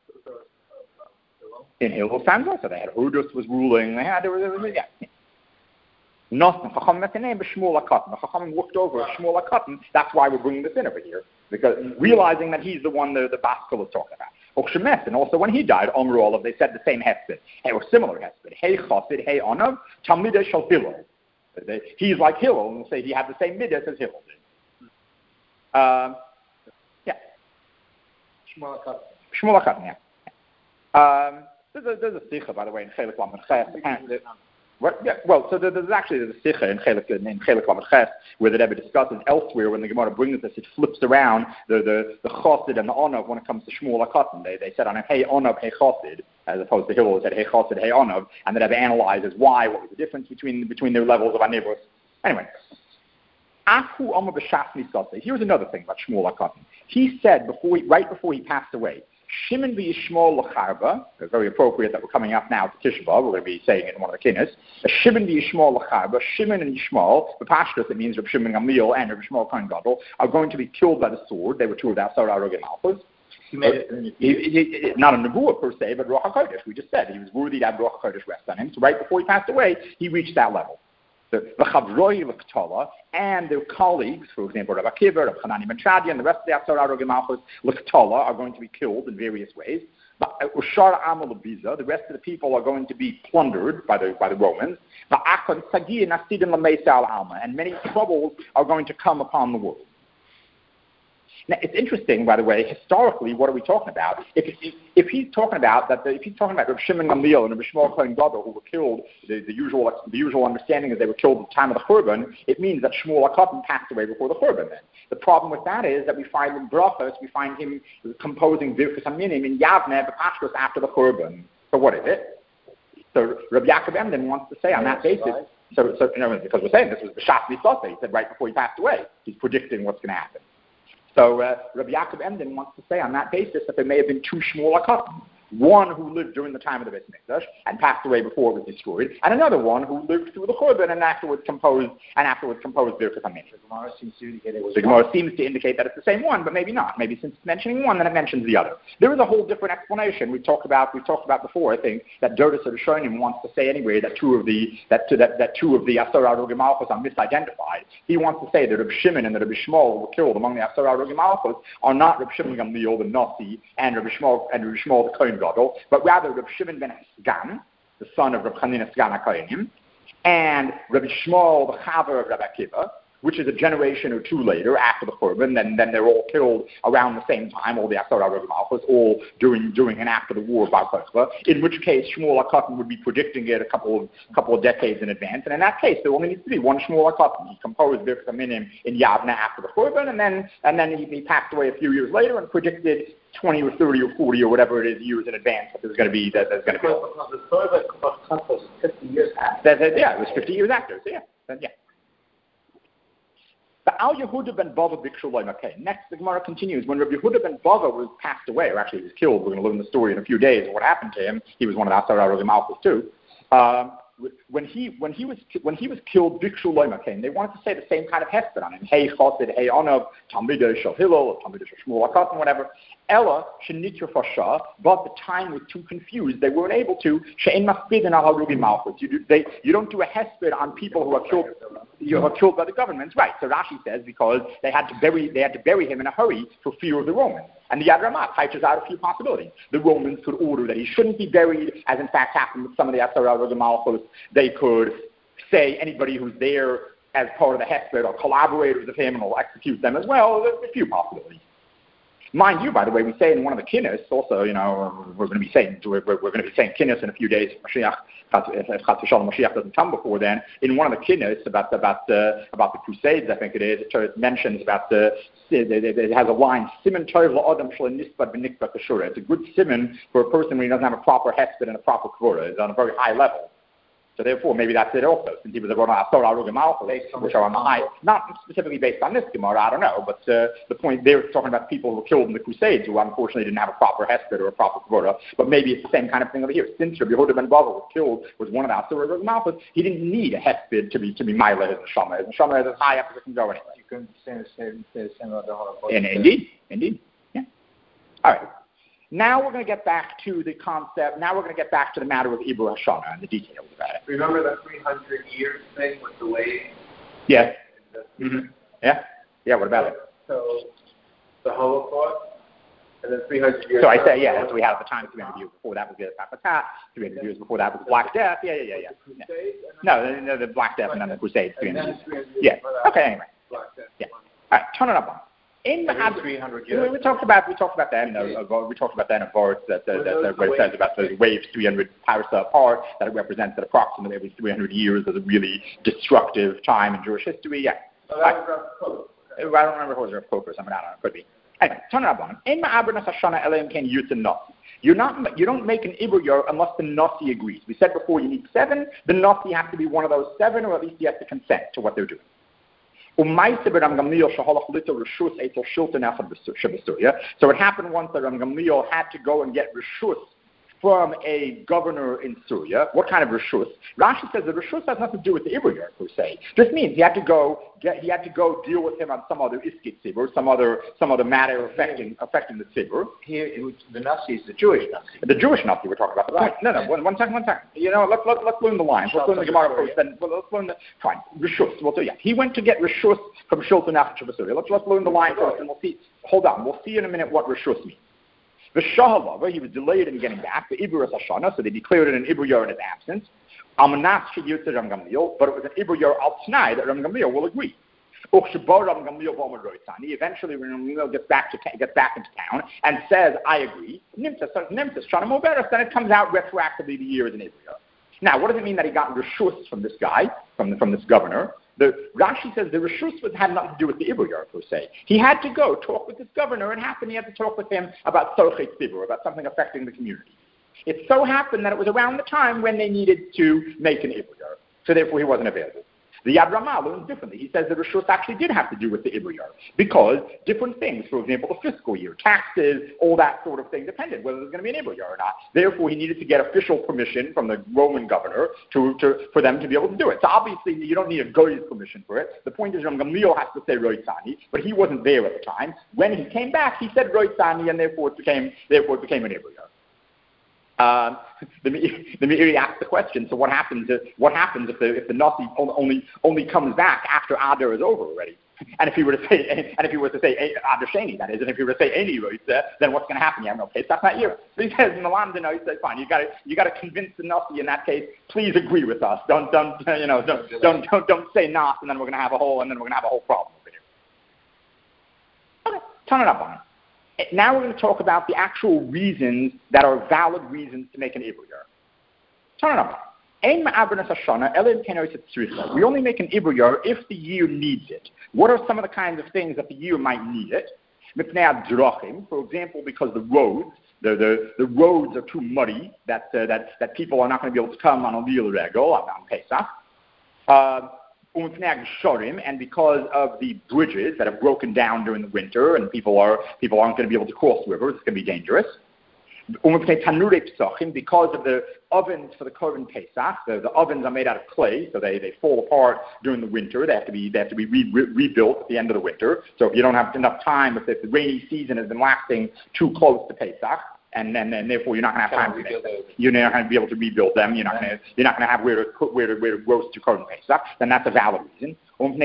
in Hillel's times also they had Hurdus was ruling. They had there was, there was yeah. Not the Chacham Metanem, but Shmuel HaKatan. The Chacham looked over at Shmuel HaKatan. That's why we're bringing this in over here, because realizing that he's the one the the bas kol is talking about. Ochshemes, and also when he died, Omru Olav, they said the same hesped, or similar hesped. Hey Chosid, hey Onav, Talmidei Shel Hillel. He's like Hillel, and we'll say he had the same midas as Hillel did. Um, yeah. Shmuel HaKatan. Shmuel HaKatan, yeah. Um, there's a, there's a sikha, by the way, in Chelik Lamed Ches. What? Yeah, well, so there's actually there's a sikha in Chelik in Chelik Lamed Ches where the Rebbe discusses elsewhere when the Gemara brings this, it flips around the the the chosid and the onav when it comes to Shmuel HaKatan. They they said on him, hey onav, hey chosid, as opposed to Hillel said, hey chosid, hey onav, and the Rebbe analyzes why, what was the difference between between their levels of anivus. Anyway, Afu Omer b'Shas Nisaseh. Here's another thing about Shmuel HaKatan. He said before, he, right before he passed away, Shimon v'Yishmael l'charba. Very appropriate that we're coming up now to Tisha B'Av. We're going to be saying it in one of the kinnis. Shimon v'Yishmael l'charba. Shimon and Yishmael, the Pashtus, it means Reb Shimon Gamliel and Reb Shmuel Kohen Gadol, are going to be killed by the sword. They were two of the Asar Arogim Malchus. He made it, he, he, he, not a Nebuah per se, but Ruach HaKodesh. We just said he was worthy to have Ruach HaKodesh rest on him. So right before he passed away, he reached that level. The Chavroi l'Ktala and their colleagues, for example, Rabbi Akiva, Rabbi Hanani ben Shadia, and the rest of the Asar Arogim Malchus l'Ktala are going to be killed in various ways. But Ushar Amal Abiza, the rest of the people are going to be plundered by the by the Romans. And many troubles are going to come upon the world. Now, it's interesting, by the way, historically, what are we talking about? If, if, if he's talking about that, the, if he's talking about Reb Shimon Gamliel and Reb Shmuel Kohen Gadol who were killed, the, the usual the usual understanding is they were killed at the time of the Churban. It means that Shmuel HaKatan passed away before the Churban. Then the problem with that is that we find in Brachos, we find him composing Birchas Haminim in Yavne B'Pashtus after the Churban. So what is it? So Rabbi Yaakov Emden wants to say on that basis. So, so you know, because we're saying this was B'Shas Nisaseh, he said right before he passed away, he's predicting what's going to happen. So uh, Rabbi Yaakov Emden wants to say on that basis that there may have been two Shmuel HaKatan. One who lived during the time of the Beit Mikdash and passed away before it was destroyed, and another one who lived through the Churban and afterwards composed and afterwards composed Birchas Haminim. The Gemara seems to indicate it was. The Gemara seems to indicate that it's the same one, but maybe not. Maybe since it's mentioning one, then it mentions the other. There is a whole different explanation. We talked about we talked about before. I think that Dodos Rishonim wants to say anyway that two of the that that, that two of the Asar Arogim Malchus are misidentified. He wants to say that Reb Shimon and the Reb Shmuel who were killed among the Asar Arogim Malchus are not Reb Shimon Gamliel the Nasi and Reb Shmuel and Reb Shmuel the Kohen Gadol, but rather Reb Shimon ben Hasgan, the son of Reb Chanina Sgan HaKohenim, and Reb Shmuel, the Chaver of Reb Akiva, which is a generation or two later after the Churban, and then they're all killed around the same time, all the Asar Arogim Malchus, all during during and after the war of Bar Kokhba, in which case Shmuel HaKatan would be predicting it a couple of couple of decades in advance, and in that case there only needs to be one Shmuel HaKatan. He composed Birchas Haminim in Yavne after the Churban, and then and then he, he passed away a few years later and predicted twenty or thirty or forty or whatever it is years in advance that there's going to be that there's going to be. The story of Chacham was fifty years after. That, that, yeah, it was fifty years after. So yeah, then, yeah. But Al Yehuda ben Bava Bikshu Loim. Okay, next the Gemara continues. When Rabbi Yehuda ben Bava was passed away, or actually he was killed, we're going to learn the story in a few days of what happened to him. He was one of the Asar Arogim Malchus too. Um, when he when he was when he was killed, Bikshu Loim came. They wanted to say the same kind of hesped on him. Hey Chosid, Hey Onav, Talmidei Shel Hillel, Talmidei Shel Shmuel HaKatan, whatever. Ella Shenitr Fasha, but the time was too confused. They weren't able to. She'en Mafbidin Al Harugim Malchus. You do they you don't do a hesped on people who are killed. You are killed by the government, right? So Rashi says because they had to bury they had to bury him in a hurry for fear of the Romans. And the Yad Ramah touches out a few possibilities. The Romans could order that he shouldn't be buried, as in fact happened with some of the Asar Arogim Malchus. They could say anybody who's there as part of the hesped or collaborators of him and will execute them as well. There's a few possibilities. Mind you, by the way, we say in one of the kinnis, also, you know, we're going to be saying we're, we're going to be saying kinnis in a few days. Mashiach, if Mashiach doesn't come before then, in one of the kinnis about about the about the Crusades, I think it is, it mentions about the it has a line Siman Tov LaAdam Shel Nisbat B'Nikbat Kashura. It's a good siman for a person when he doesn't have a proper hesped and a proper kvura. It's on a very high level. So therefore, maybe that's it also, since he was a Asar Arogim Malchus, which are on the high, not specifically based on this Gemara, I don't know, but uh, the point they're talking about people who were killed in the Crusades who unfortunately didn't have a proper hesped or a proper kvura, but maybe it's the same kind of thing over here. Since Rabbi Yehuda ben Bava was killed, was one of the Asar Arogim Malchus, he didn't need a hesped to be to be Mila his neshama. His neshama is as high up as it can go anyway. You can say the same, say the same about the Holocaust. And indeed, indeed, yeah. All right. Now we're going to get back to the concept. Now we're going to get back to the matter of Ibur Hashanah and the details about it. Remember the three hundred years thing with the wave? Yeah. Mm-hmm. Yeah. Yeah. What about it? So the Holocaust, and then three hundred years. So I say, yeah. So we had at the time three hundred years before that was the Papatat. three hundred years before that was the Black Death. Yeah, yeah, yeah, yeah. yeah. No, the, the, the Black Death and then the Crusades. three hundred years. Yeah. Okay. Anyway. Yeah. All right. Turn it up on. In three hundred years. We, we talked about we talked about that in a, a, we talked about that in a verse that, that, that, that where it says about the waves three hundred parsa apart, that it represents that approximately every three hundred years is a really destructive time in Jewish history. Yeah. Oh, that was Rav Kook. I don't remember who was Rav Kook or something. I don't know. It could be. Anyway, turn it up on. In ma'abernas hashana elim ken yutzin nasi. You're not. You don't make an ibur yor unless the nasi agrees. We said before you need seven. The nasi has to be one of those seven, or at least he has to consent to what they're doing. So it happened once that Ram Gamliel had to go and get reshus from a governor in Syria. What kind of reshus? Rashi says the reshus has nothing to do with the Ibrahim per se. Just means he had to go get, he had to go deal with him on some other iskit tzibur, some other some other matter affecting affecting the tzibur. Here, it was, the Nasi is the Jewish Nasi. The Jewish Nasi we're talking about. Right. No, no, one, one second, one second. You know, let's let, let's learn the lines. Let's learn the Gemara first. Then well, let's learn the fine reshus. Well, so yeah, he went to get reshus from Shulton after Syria. Let's let's learn the line first, and we'll see. Hold on, we'll see in a minute what reshus means. The Shahalava, he was delayed in getting back. The Ibru Hashana, so they declared it an Ibru Yer in his absence. Almanas Shiyut Ram Gamliel, but it was an Ibru Yer al Tnai that Ram Gamliel will agree. Eventually, when Ram Gamliel gets back to gets back into town and says, "I agree," Nimtas Nimtas Shana Moveras, then it comes out retroactively the year as an Ibru Yer. Now, what does it mean that he got reshus from this guy, from the, from this governor? The Rashi says the reshus was had nothing to do with the Ibru Yer per se. He had to go talk with this governor, and happened he had to talk with him about Tzorchei Tzibur, about something affecting the community. It so happened that it was around the time when they needed to make an Ibru Yer, so therefore he wasn't available. The Yad Ramah learns differently. He says the reshus actually did have to do with the Ibru Yer, because different things, for example, the fiscal year, taxes, all that sort of thing depended whether there's going to be an Ibru Yer or not. Therefore, he needed to get official permission from the Roman governor to, to for them to be able to do it. So obviously, you don't need a goy's permission for it. The point is, Ram Gamliel has to say Roitzani, but he wasn't there at the time. When he came back, he said Roitzani, and therefore it became therefore it became an Ibru Yer. Um, the Meiri asks the question. So what happens? If, what happens if the if the Nasi only only comes back after Adar is over already? And if he were to say, and if he were to say Adar Sheni, that is, and if he were to say any Roitza, then what's going to happen? You have no case. That's not year. So he says in the Lambda, no, he says, fine. You got to you got to convince the Nasi in that case. Please agree with us. Don't don't you know don't don't don't, don't say Nas, and then we're going to have a whole and then we're going to have a whole problem over here. Okay, turn it up on it. Now we're going to talk about the actual reasons that are valid reasons to make an Ibru Yer. Turn it up. We only make an Ibru Yer if the year needs it. What are some of the kinds of things that the year might need it? For example, because the roads, the, the, the roads are too muddy, that, uh, that, that people are not going to be able to come on a Lil Regel, on Pesach. Uh, and because of the bridges that have broken down during the winter and people, are, people aren't going to be able to cross rivers, it's going to be dangerous. Because of the ovens for the Korban Pesach, the, the ovens are made out of clay, so they, they fall apart during the winter. They have to be they have to be re, re, rebuilt at the end of the winter. So if you don't have enough time, if the, if the rainy season has been lasting too close to Pesach, and then and therefore you're not going to have time to rebuild them. You're not going to be able to rebuild them. You're not going to you're not going to have where to cook, where to where to roast your Korban Pesach. Then that's a valid reason.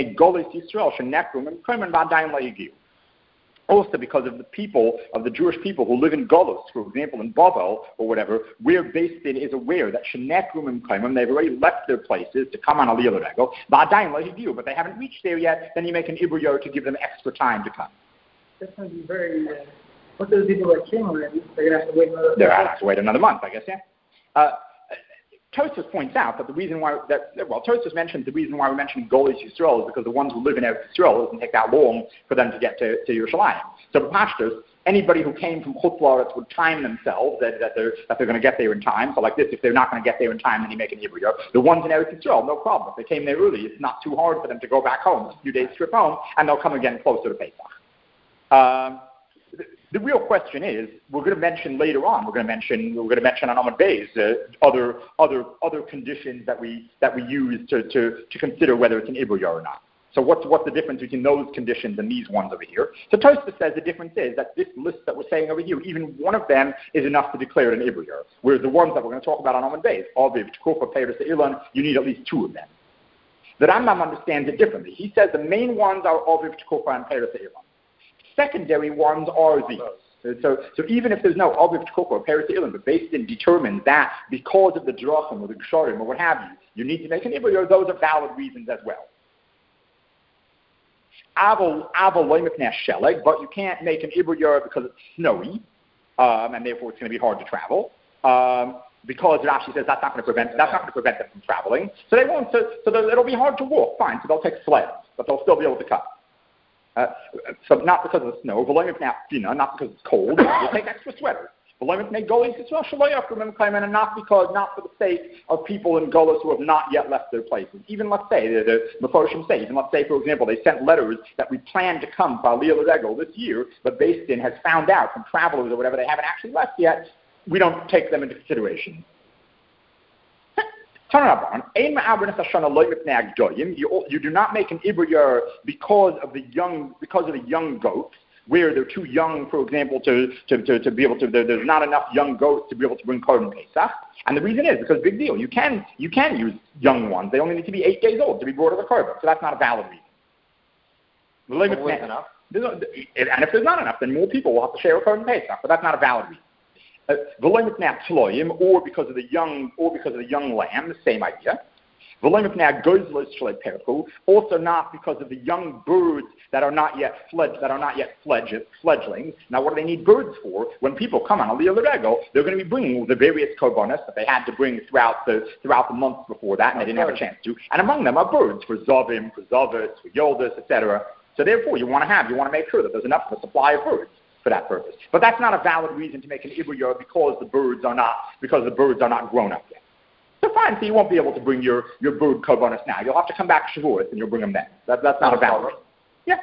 Also, because of the people, of the Jewish people who live in Golos, for example, in Bavel or whatever, where Beis Din is aware that Shenekrum Kaimim, they've already left their places to come on a Lil Regel, but they haven't reached there yet, then you make an Ibru Yer to give them extra time to come. That's going to be very, uh, what do the people that came already? They're going to have to wait another month. They're going to have to wait another month, I guess, yeah. Uh, Tosfos points out that the reason why, that well, Tosfos mentions the reason why we mention Golis Yisrael is because the ones who live in Eretz Yisrael, it doesn't take that long for them to get to, to Yerushalayim. So Pashtos, anybody who came from Chutz La'aretz would time themselves that, that they're that they're going to get there in time. So like this, if they're not going to get there in time, then you make an Ibru Yer. The ones in Eretz Yisrael, no problem. If they came there early, it's not too hard for them to go back home. It's a few days trip home, and they'll come again closer to Pesach. Um, The real question is, we're going to mention later on. We're going to mention we're going to mention on Amud Beis uh, other other other conditions that we that we use to, to, to consider whether it's an Ibru Yer or not. So what's what's the difference between those conditions and these ones over here? So Tosfos says the difference is that this list that we're saying over here, even one of them is enough to declare it an Ibru Yer. Whereas the ones that we're going to talk about on Amud Beis, Aviv, Tekufa, Peiros, Ilan, you need at least two of them. The Rambam understands it differently. He says the main ones are Aviv, Tekufa, and Peiros, Ilan. Secondary ones are these. So, so even if there's no Aviv Tekufa or Peiros Ilan, but Beis Din determines that because of the Drachim or the Gsharim or what have you, you need to make an Ibru Yer, those are valid reasons as well. Aval, aval loy mipnei sheleg, but you can't make an Ibru Yer because it's snowy, um, and therefore it's going to be hard to travel. Um, because Rashi says that's not going to prevent that's not going to prevent them from traveling. So they won't. So, so it'll be hard to walk. Fine. So they'll take sleds, but they'll still be able to cut. Uh, so not because of the snow, not because it's cold, we'll take extra sweaters. And not because, not for the sake of people in Golos who have not yet left their places. Even let's say, the, the Meforshim say, even let's say, for example, they sent letters that we plan to come for Aliyah L'Regel this year, but Beis Din has found out from travelers or whatever they haven't actually left yet, we don't take them into consideration. You, you do not make an Ibriyah because of the young because of the young goats, where they're too young, for example, to, to, to, to be able to, there, there's not enough young goats to be able to bring Korban Pesach. And the reason is because, big deal, you can you can use young ones. They only need to be eight days old to be brought to the Korban. So that's not a valid reason. The limit enough. No, and if there's not enough, then more people will have to share a Korban Pesach. But that's not a valid reason. Uh, or because of the young, or because of the young lamb, the same idea. Also not because of the young birds that are not yet fledged, that are not yet fledged, fledglings. Now, what do they need birds for? When people come on Aliyah L'Regel, they're going to be bringing the various korbanos that they had to bring throughout the throughout the months before that, and they didn't have a chance to. And among them are birds for Zavim, for Zavis, for Yoldas, et cetera. So therefore, you want to have, you want to make sure that there's enough of a supply of birds for that purpose. But that's not a valid reason to make an Ibriyah because the birds are not because the birds are not grown up yet. So fine, so you won't be able to bring your, your bird korbanos now. You'll have to come back to Shavuot and you'll bring them then. That, that's not a valid reason. Yeah.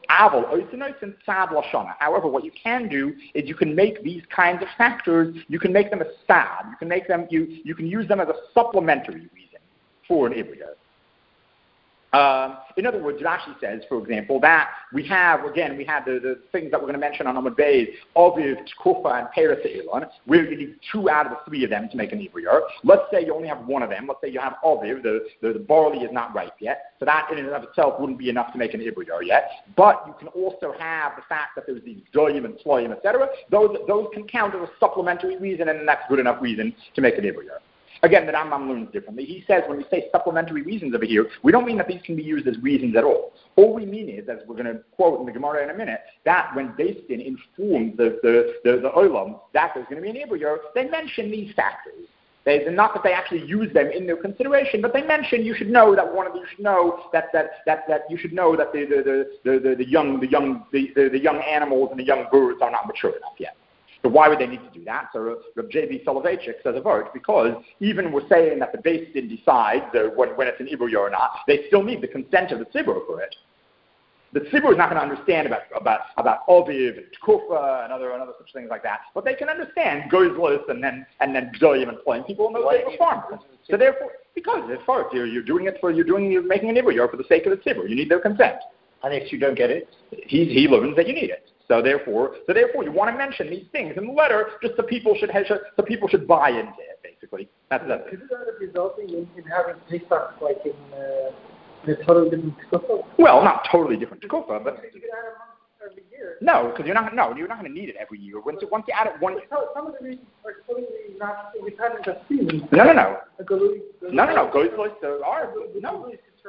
However, what you can do is you can make these kinds of factors, you can make them a stab. You can make them, you, you can use them as a supplementary reason for an Ibriyah. Um, in other words, Rashi says, for example, that we have, again, we have the, the things that we're going to mention on Amud Beis, Aviv, Tkufa, and Peres Elon, where you need two out of the three of them to make an Ibriyah. Let's say you only have one of them. Let's say you have Aviv, the, the, the barley is not ripe yet, so that in and of itself wouldn't be enough to make an Ibriyah yet. But you can also have the fact that there's these Goyim and Sloyim, et cetera. Those, those can count as a supplementary reason, and that's good enough reason to make an Ibriyah. Again, the Rambam learns differently. He says when we say supplementary reasons over here, we don't mean that these can be used as reasons at all. All we mean is, as we're going to quote in the Gemara in a minute, that when Beis Din informed the, the, the, the Olam that there's going to be an Ibriyah, they mention these factors. They, not that they actually use them in their consideration, but they mention you should know that one of you should know that that, that, that you should know that the the, the, the, the young the young the, the, the young animals and the young birds are not mature enough yet. So why would they need to do that? So Reb J B Soloveitchik says a vote, because even we're saying that the Beis Din decides uh, when, when it's an Ibriyah or not, they still need the consent of the Tzibur for it. The Tzibur is not going to understand about about about Aviv and Tkufa and other and other such things like that, but they can understand Goizlos and then and then Gdoyim and Ployim. People in those days were farmers. So therefore, because it's first, you're, you're doing it for you're doing you're making an Ibriyah for the sake of the Tzibur. You need their consent. And if you don't get it, he he learns that you need it. So therefore, so therefore, you want to mention these things in the letter, just so people should have, so people should buy into it. Basically, that's that's it. Is it resulting in, in having Pesach like in, uh, in a totally different tkufa? Well, not totally different tkufa, but you can add a month every year. No, because you're not. No, you're not going to need it every year. Once, once you add it one. Some of the reasons are totally not independent of seasons. No, no, no. No, no, no. Goes like there are no.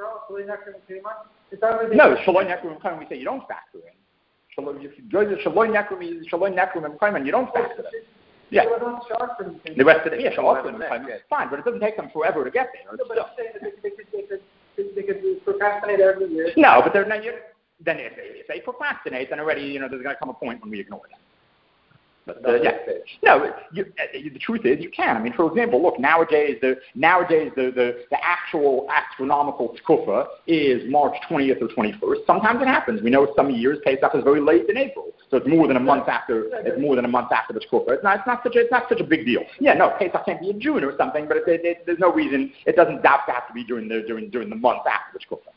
No, Shalom Nekrum and we say you don't factor in. Shalom, if you go to Shalom Nekrum, Shalom Nekrum and you don't factor in. Yeah. The rest of it, yeah, Shalom Nekrum, fine, but it doesn't take them forever to get there. No, but I'm saying that they, they, could, they, could, they could procrastinate every year. No, but they're not. Then if they, if they procrastinate, then already, you know, there's going to come a point when we ignore them. But, uh, yeah. No, you, uh, the truth is you can. I mean, for example, look, nowadays the nowadays the, the, the actual astronomical tkufa is March twentieth or twenty-first. Sometimes it happens. We know some years Pesach is very late in April, so it's more than a month after. It's more than a month after the tkufa. It's not. It's not such a. It's not such a big deal. Yeah, no, Pesach can't be in June or something, but it, it, it, there's no reason. It doesn't have to be during the during during the month after the tkufa.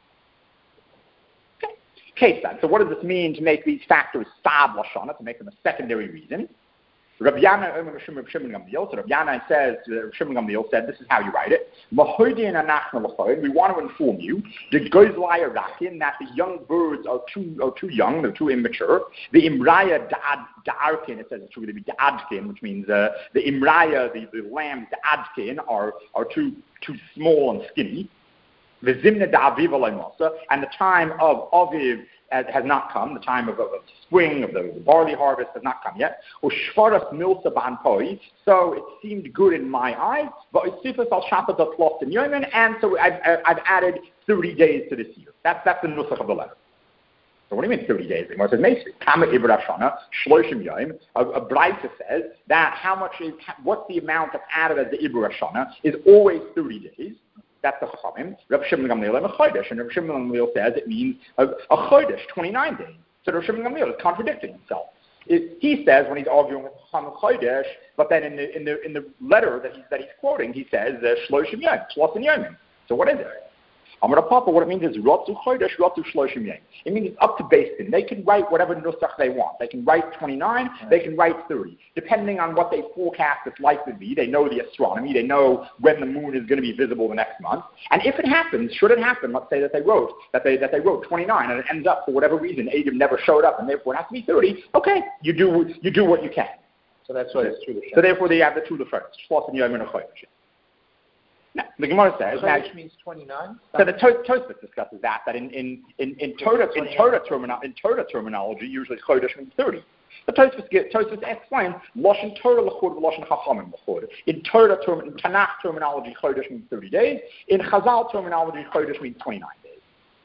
Okay, so what does this mean to make these factors stab lashana, to make them a secondary reason? Rabbi Yana, so Rabbi Yana says, uh, Shimon Gamliel said, this is how you write it. We want to inform you that the young birds are too are too young, they're too immature. The imraya da'arkin, it says it's really da'adkin, which means uh, the imraya, the, the lambs da'adkin are are too too small and skinny. The Zimna da'aviv alaymosa, and the time of Aviv has not come. The time of, of, of spring, of the, the barley harvest has not come yet. Ushvaras milsa banpoi, so it seemed good in my eyes. But Isifas al shapat lost in Yemen, and so I've, I've added thirty days to this year. That's that's the nusach of the letter. So what do you mean thirty days? It says Mesri. Kama Ibra Shana, Shloshim Yom. A Braisa says that how much is, what's the amount of added as the Ibra Shana is always thirty days. That's the Chachamim. Reb Shimon Gamliel and a Chodesh. And Reb Shimon Gamliel says it means a, a Chodesh, twenty-nine days. So Reb Shimon Gamliel is contradicting himself. It, he says when he's arguing with Chacham Chodesh, but then in the in the in the letter that he's that he's quoting, he says Shloshim Yom, Shloshim Yom. So what is it? Amar Papa, what it means is Rotzu Chodesh, Rotzu Shloshim Yom. It means it's up to Beis Din. They can write whatever nusach they want. They can write twenty-nine, they can write thirty. Depending on what they forecast it's likely to be, they know the astronomy, they know when the moon is going to be visible the next month. And if it happens, should it happen, let's say that they wrote that they that they wrote twenty-nine and it ends up for whatever reason, Adam never showed up and therefore it has to be thirty, okay, you do you do what you can. So that's why it's true. So therefore they have the true first. Shloshim Yom and a Chodesh. No, the Gemara says that which means twenty-nine. So the to- Tosfos discusses that that in in in in Torah in Torah termino- in Torah terminology usually Chodesh means thirty. The Tosfos get Tosfos explains Lashon Torah l'chod v'Lashon Chachamim l'chod. In Torah term in Tanakh terminology Chodesh means thirty days. In Chazal terminology Chodesh means twenty-nine days.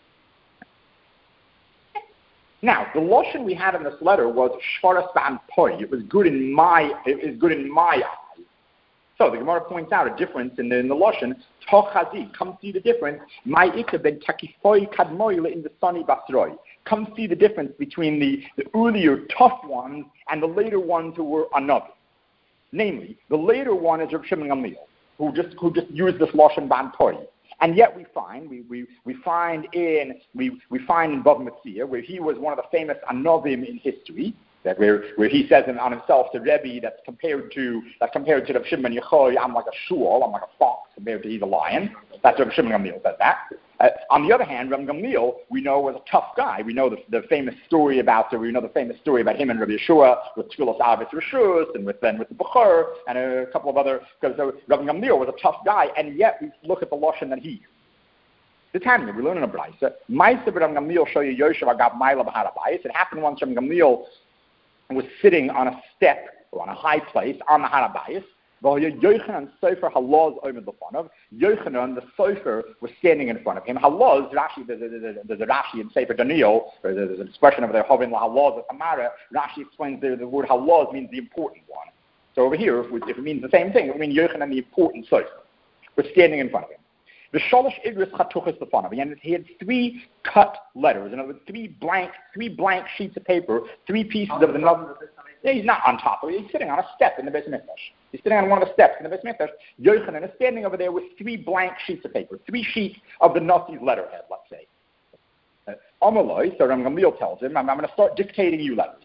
Now the Lashon we had in this letter was Shvaras Ba'an Poi. It was good in my it is good in my eyes. So the Gemara points out a difference in the, in the Lashon. Tochazi, come see the difference. My ikka ben takifoi kadmoile in the sunny basroi. Come see the difference between the, the earlier tough ones and the later ones who were another. Namely, the later one is Reb Shimon Gamliel, who just who just used this Lashon ban poi. And yet we find we, we, we find in we, we find in Bava Metzia, where he was one of the famous Anovim in history. That where, where he says on himself to Rebbe that's compared to that's compared to Reb Shimon Yochai, I'm like a shul, I'm like a fox compared to he's a lion. That's Reb Shimon Gamliel says that. Uh, on the other hand, Reb Gamliel we know was a tough guy. We know the, the famous story about so we know the famous story about him and Rabbi Yeshua with Tfilos Avis Rishus and with then with the Bechor and a couple of other. Because so Reb Gamliel was a tough guy, and yet we look at the lashon that he used. The Tanya, we learn in a brayso. Ma'aseh Reb Gamliel show you Yoshev Agav Ma'ila B'Harabayis. It happened once Reb Gamliel was sitting on a step or on a high place on the Harabayis. Yochanan Sofer Halaz over the front of Yochanan, the Sofer, was standing in front of him. Halaz, Rashi, there's a, there's a, there's a Rashi in Sefer Daniel, or there's an expression over there, Hovin La Halaz at Tamara. Rashi explains the, the word Halaz means the important one. So over here, if, we, if it means the same thing, it would mean Yochanan, the important Sofer, was standing in front of him. The Sholosh Idris Chatuchas the front of him, and he had three cut letters, in other words, three blank, three blank sheets of paper, three pieces of the novel. Yeah, he's not on top of it. He's sitting on a step in the Beis Mikdash. He's sitting on one of the steps in the Beis Mikdash. Yochanan is standing over there with three blank sheets of paper, three sheets of the Nazi's letterhead, let's say. Amaloi, so Ram Gamliel tells him, I'm, I'm going to start dictating you letters.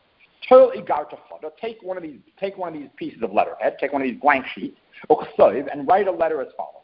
Take one of these, take one of these pieces of letterhead, take one of these blank sheets, and write a letter as follows.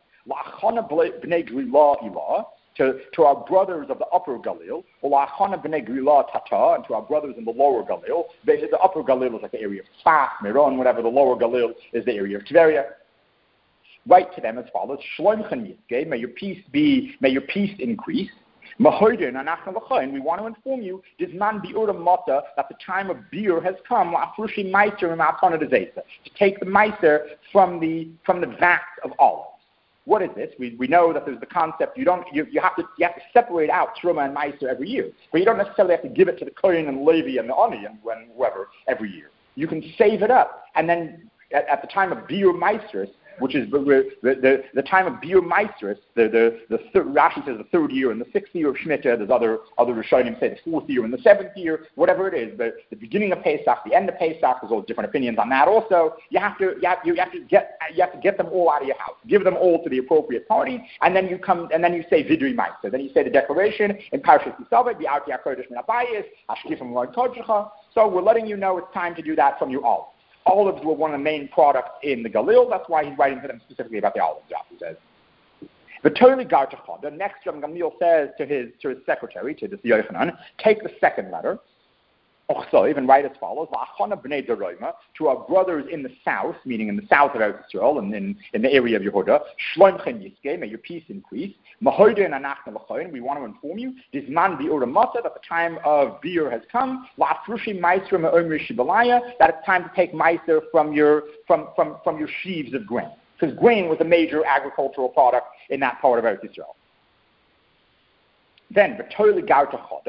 To, to our brothers of the upper Galil, and to our brothers in the lower Galil. The upper Galil is like the area of Tzfach, Meron, whatever. The lower Galil is the area of Tveria. Write to them as follows: May your peace be, may your peace increase. And we want to inform you, this man bi'ura mata, that the time of beer has come. To take the meiser from the from the vat of olives. What is this? We we know that there's the concept. You don't you, you have to you have to separate out truma and meiser every year, but you don't necessarily have to give it to the kohen and Levi and the ani and when whoever every year. You can save it up, and then at, at the time of biur meisters, which is the the, the time of biur meisters, the the the third, Rashi says the third year and the sixth year of Shemitah. There's other other Rishonim say the fourth year and the seventh year, whatever it is. But the beginning of Pesach, the end of Pesach, there's all different opinions on that. Also, you have to you have, you have to get you have to get them all out of your house, give them all to the appropriate party, and then you come and then you say Vidui Meister. Then you say the declaration in Parshas Yisavah, the Arti HaKodesh Min Habayis, Hashkifim Lord Kodesh. So we're letting you know it's time to do that from your olives. Olives were one of the main products in the Galil. That's why he's writing to them specifically about the olives. He says, "The Torah Gartachad." The next, Ram Gamliel says to his to his secretary, to this Yochanan, take the second letter. Ochsoiv, and write as follows: La'achana b'nei Doroima, to our brothers in the south, meaning in the south of Eretz Yisrael and in, in the area of Yehuda. Shloimchen Yiskei, may your peace increase. Mahoide and Anachna l'choin, we want to inform you, this man bi'ura mata, that the time of beer has come. La'afrushi meiser me'omri shibalaya, that it's time to take meiser from your from from from your sheaves of grain, because grain was a major agricultural product in that part of Eretz Yisrael. Then, B'toili Garta Choda,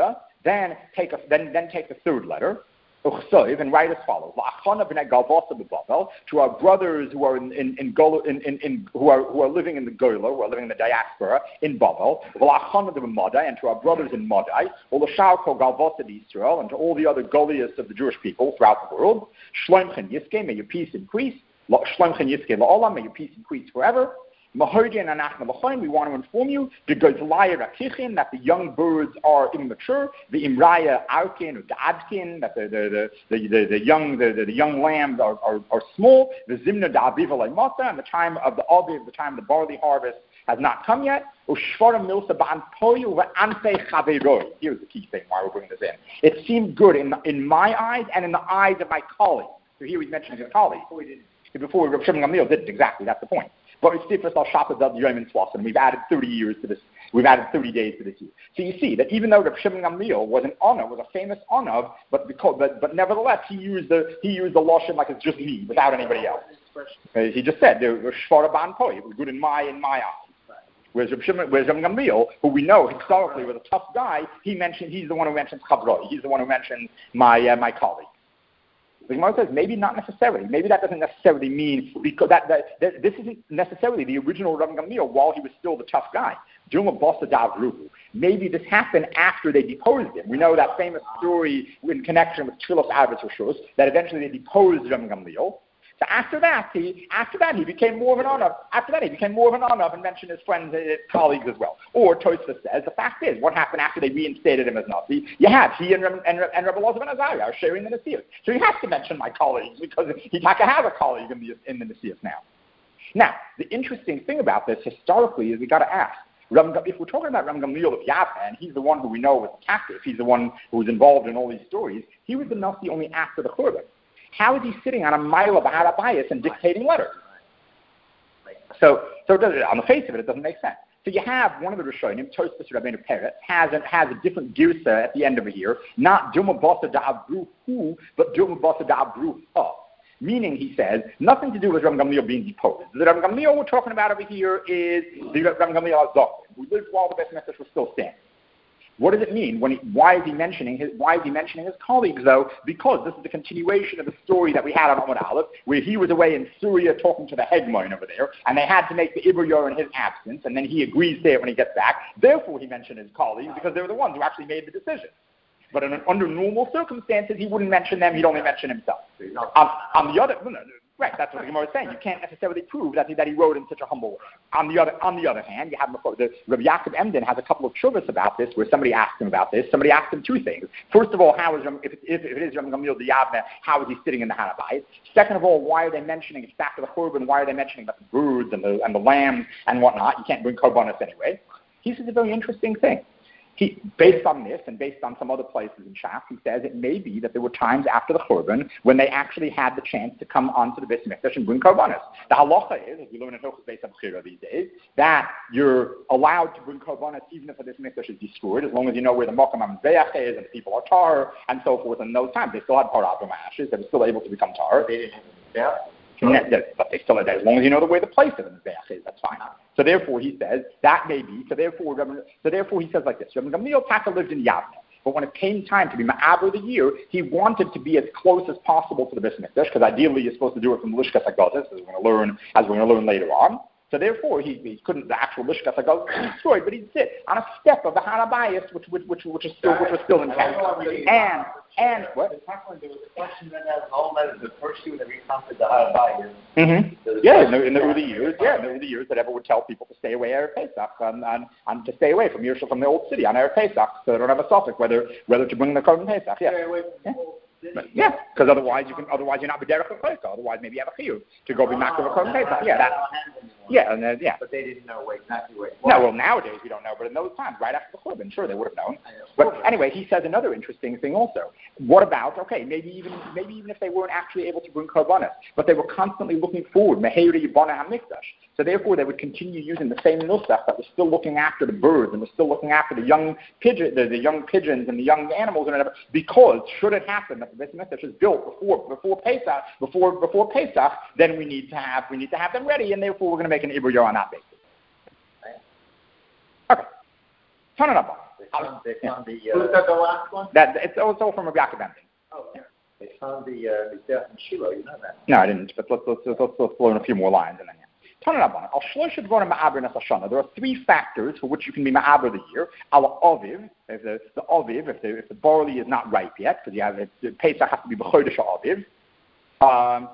Then take a, then then take the third letter, and write as follows: to our brothers who are in in, in, in, in, in who are who are living in the Gola, who are living in the diaspora in Babel, and to our brothers in Madai, Israel, and to all the other Goliaths of the Jewish people throughout the world. May your peace increase. May your peace increase forever. We want to inform you that the young birds are immature, the imraya arkin or the adkin, that the the, the, the, the young the, the, the young lambs are, are, are small, the zimna da aviva laimata, and the time of the aviv, the time of the barley harvest has not come yet. Here's the key thing why we're bringing this in. It seemed good in in my eyes and in the eyes of my colleagues. So here he's mentioning his colleagues. Before Rav Shimon Gamliel didn't exactly, that's the point. But we first al Shabbos al Yom and Swass, and we've added thirty years to this. We've added thirty days to this year. So you see that even though Rav Shimon Gamliel was an honor, was a famous honor, but because, but but nevertheless he used the he used the lashon like it's just me, without anybody else. Uh, he just said there was shvara ban poi. It was good in my in my eyes. Whereas Rav Shimon, whereas Rav Gamliel, who we know historically was a tough guy, he mentioned he's the one who mentions chavroi. He's the one who mentions my uh, my colleague. The Gemara says maybe not necessarily. Maybe that doesn't necessarily mean because that, that, that this isn't necessarily the original Rav Gamliel while he was still the tough guy. Maybe this happened after they deposed him. We know that famous story in connection with Tchilos Avos Rishus that eventually they deposed Rav Gamliel. So after that, he after that he became more of an honor. After that, he became more of an honor and mentioned his friends, his colleagues as well. Or Tosfos says the fact is, what happened after they reinstated him as Nasi? You have he and and and Rabbi Elazar ben Azariah are sharing the Nasius. So he has to mention my colleagues because he can have a colleague in the in the Nasius now. Now, the interesting thing about this historically is we got to ask. If we're talking about Rav Gamliel of Yavna, and he's the one who we know was captive, he's the one who was involved in all these stories. He was the Nasi only after the Churban. How is he sitting on a mile of Bahar Abayis and dictating letters? So, so does it, on the face of it, it doesn't make sense. So you have one of the Rishonim, Tosfos Rabbeinu Peretz, has a, has a different girsa at the end of it here, not Dilma Basa Da'abru Hu, but Dilma Basa Da'abru Ha. Meaning, he says, nothing to do with Rav Gamliel being deposed. The Rav Gamliel we're talking about over here is the Rav Gamliel HaZaken, who lived while the Beis Mikdash was still standing. What does it mean? When he, why is he mentioning his? Why is he mentioning his colleagues though? Because this is the continuation of the story that we had on Amud Aleph, where he was away in Syria talking to the Hegmon over there, and they had to make the Ibur Yor in his absence, and then he agrees there when he gets back. Therefore, he mentioned his colleagues because they were the ones who actually made the decision. But in, under normal circumstances, he wouldn't mention them. He'd only mention himself. On, on the other, no, no, right? That's what the Gemara is saying. You can't necessarily prove that he, that he wrote in such a humble way. On the other, on the other hand, you have the Rabbi Yaakov Emden has a couple of shuvas about this, where somebody asked him about this. Somebody asked him two things. First of all, how is if it, if it is Rav Gamliel the Yavna, how is he sitting in the Hanabayis? Second of all, why are they mentioning it's after the Churban? Why are they mentioning about the birds and the and the lambs and whatnot? You can't bring korbanos anyway. He says a very interesting thing. He, based on this and based on some other places in Shas, he says it may be that there were times after the Churban when they actually had the chance to come onto the Beis Mikdash and bring korbanos. The halacha is, as we learn in Hilchos Beis HaBechira these days, that you're allowed to bring korbanos even if the Beis Mikdash is destroyed, as long as you know where the Mokum HaMizbeach is and the people are tar and so forth. And in those times, they still had paradum ashes; they were still able to become tar. They didn't have Mizbeach. But they still, as long as you know the way the place of the Mizbeach is, that's fine. So therefore, he says that may be. So therefore, so therefore, he says like this: Rabbi Gamliel Taka lived in Yavna, but when it came time to be Ma'aber the year, he wanted to be as close as possible to the Beis Mikdash, because ideally you're supposed to do it from Lishkas HaGazos, as we're going to learn, as we're going to learn later on. So therefore, he, he couldn't the actual Lishkas HaGazos be destroyed, but he'd sit on a step of the Hanabayis, which which which which is still which was still intact. And and what? There was a question that has all that is the first year that we counted the Hanabayis. Mm-hmm. Yeah, in the, in the early years, yeah, in the early years that ever would tell people to stay away Erev Pesach and, and, and to stay away from Yerushalayim, from the old city on Erev Pesach, so they don't have a suffix whether whether to bring the Korban Pesach. Yeah. Yeah. But, yeah, because otherwise you can. Otherwise you're not b'derech l'chayka. Otherwise maybe you have a chiyuv to go be makriv a korban pesach. Yeah, that. Yeah, and uh, yeah. But they didn't know exactly where. No, well nowadays we don't know, but in those times, right after the churban, sure they would have known. But anyway, he says another interesting thing also. What about okay? Maybe even maybe even if they weren't actually able to bring korbanos, but they were constantly looking forward. Meheiri yibana hamikdash. So therefore, they would continue using the same nusach that was still looking after the birds and was still looking after the young pigeon, the, the young pigeons and the young animals and whatever. Because should it happen that the Beis Mikdash is built before before Pesach, before before Pesach, then we need to have we need to have them ready, and therefore we're going to make an Ibur Yor on that basis. Okay. Turn it up. found, they found the, Who's uh, that the last one? That, it's also from Rabbi Yaakov Emden. oh, yeah. They found the, uh, the death in Shiloh, you know that. No, I didn't, but let's, let's, let's, let's, let's learn a few more lines and then, yeah. There are three factors for which you can be ma'aber the year. Al aviv, if the, the aviv, if the, if the barley is not ripe yet, because you have it, the Pesach has to be b'chodesh aviv. Um,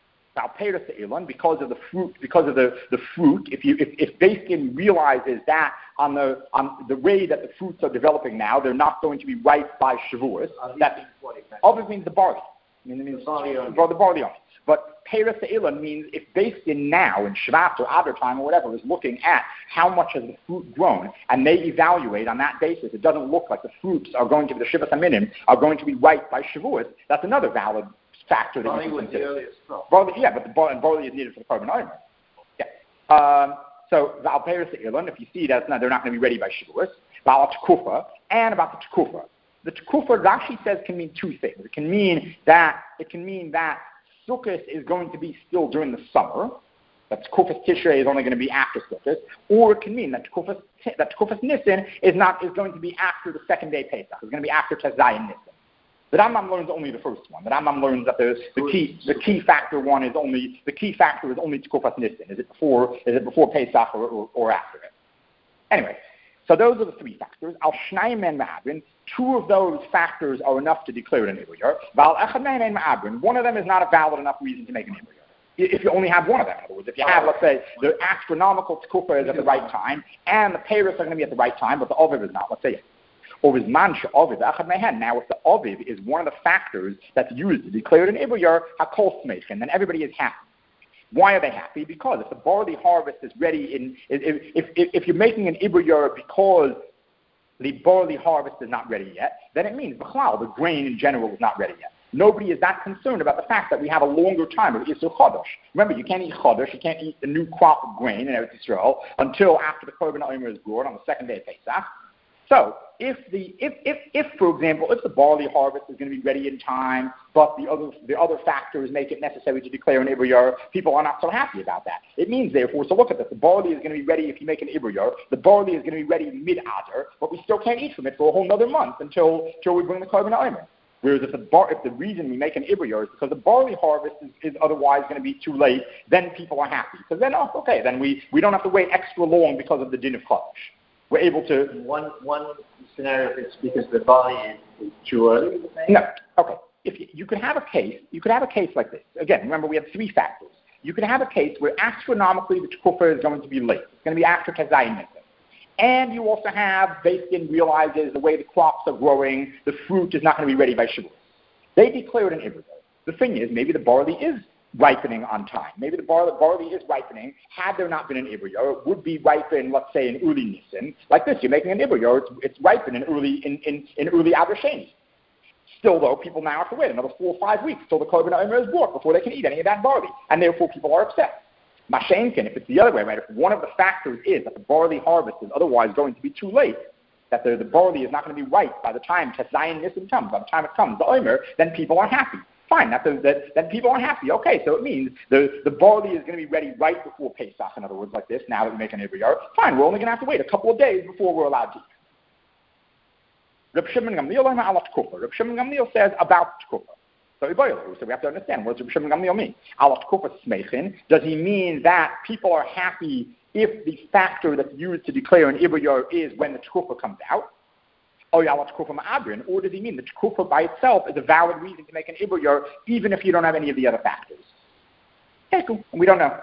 because of the fruit, because of the, the fruit, if you if, if Beis Din realizes that on the on the way that the fruits are developing now, they're not going to be ripe by Shavuos. That aviv means the barley. I mean, it means the barley only. The barley only. But Peiros Se'ilan means if Beis Din now in Shvat or Adar time or whatever is looking at how much has the fruit grown and they evaluate on that basis, it doesn't look like the fruits are going to be, the Shivas HaMinim are going to be ripe by Shavuos, that's another valid factor that Barley you can was consider. the earliest crop. Barley, yeah, but the bar, and barley is needed for the carbon iron. Yeah. Um, so Val Peiros Se'ilan, if you see that not, they're not going to be ready by Shavuos, Val Tekufa, and about the Tekufa. The Tekufa, Rashi says, can mean two things. It can mean that it can mean that Sukkot is going to be still during the summer, that Tekufas Tishrei is only going to be after Sukkot, or it can mean that Tekufas, that Tekufas Nisan is not is going to be after the second day Pesach. It's going to be after Tezayin Nisan. The Rambam learns only the first one. The Rambam learns that the, the key the key factor one is only the key factor is only Tekufas Nisan. Is it before is it before Pesach or, or, or after it? Anyway, so those are the three factors. Al Shnayim and Ma'abin. Two of those factors are enough to declare it an Ibriyar. Val Echad Me'en and Ma'abin. One of them is not a valid enough reason to make an Ibriyar. If you only have one of them, in other words, if you have, let's say, the astronomical Tekufa is at the right time, and the Peiros are going to be at the right time, but the Aviv is not, let's say, or is Mancha Aviv Echad Me'en. Now, if the Aviv is one of the factors that's used to declare it an Ibriyar, Hakol Smeichin, then everybody is happy. Why are they happy? Because if the barley harvest is ready, in if if, if, if you're making an Ibriyar because the barley harvest is not ready yet, then it means B'chlal, the grain in general is not ready yet. Nobody is that concerned about the fact that we have a longer time of Yisur Chodesh. Remember, you can't eat Chodesh, you can't eat the new crop of grain in Eretz Yisrael until after the Korban Omer is brought on the second day of Pesach. So, if the if, if if for example, if the barley harvest is going to be ready in time, but the other the other factors make it necessary to declare an Ibriyar, people are not so happy about that. It means, therefore, so look at this: the barley is going to be ready if you make an Ibriyar. The barley is going to be ready mid-Adar, but we still can't eat from it for a whole another month until until we bring the Korban Omer. Whereas if the bar, if the reason we make an Ibriyar is because the barley harvest is, is otherwise going to be too late, then people are happy because then oh, okay, then we, we don't have to wait extra long because of the din of Chodesh. We're able to. One one scenario is because the barley is, is too early. No. Okay. If you, you could have a case, you could have a case like this. Again, remember we have three factors. You could have a case where astronomically the Tekufa is going to be late. It's going to be after Tezayin Nisan. And you also have Beis Din realizes the way the crops are growing, the fruit is not going to be ready by Shavuos. They declared an Ibriyar. The thing is, maybe the barley is ripening on time. Maybe the barley, barley is ripening. Had there not been an Ibriyar, it would be ripened, let's say, in early Nisan. Like this, you're making an Ibriyar, it's, it's ripened in early in, in, in early Adar Sheni. Still, though, people now have to wait another four or five weeks till the Korban Omer is brought before they can eat any of that barley, and therefore people are upset. Mashenkin, if it's the other way, right, if one of the factors is that the barley harvest is otherwise going to be too late, that the, the barley is not going to be ripe by the time Tezayin Nisan comes, by the time it comes, the Omer, then people are happy. Fine, that, that, that people are happy. Okay, so it means the, the barley is going to be ready right before Pesach, in other words, like this, now that we make an Ibriyar. Fine, we're only going to have to wait a couple of days before we're allowed to eat. Reb Shimon Gamliel Reb Shimon Gamliel says about Tekufa. So we have to understand, what does Reb Shimon Gamliel mean? Alat Tekufa Smeichin, does he mean that people are happy if the factor that's used to declare an Ibriyar is when the Tekufa comes out? Or Alat Tekufa Ma'abrin, or does he mean the Tekufa by itself is a valid reason to make an Ibriyar even if you don't have any of the other factors? Okay, cool. We don't know.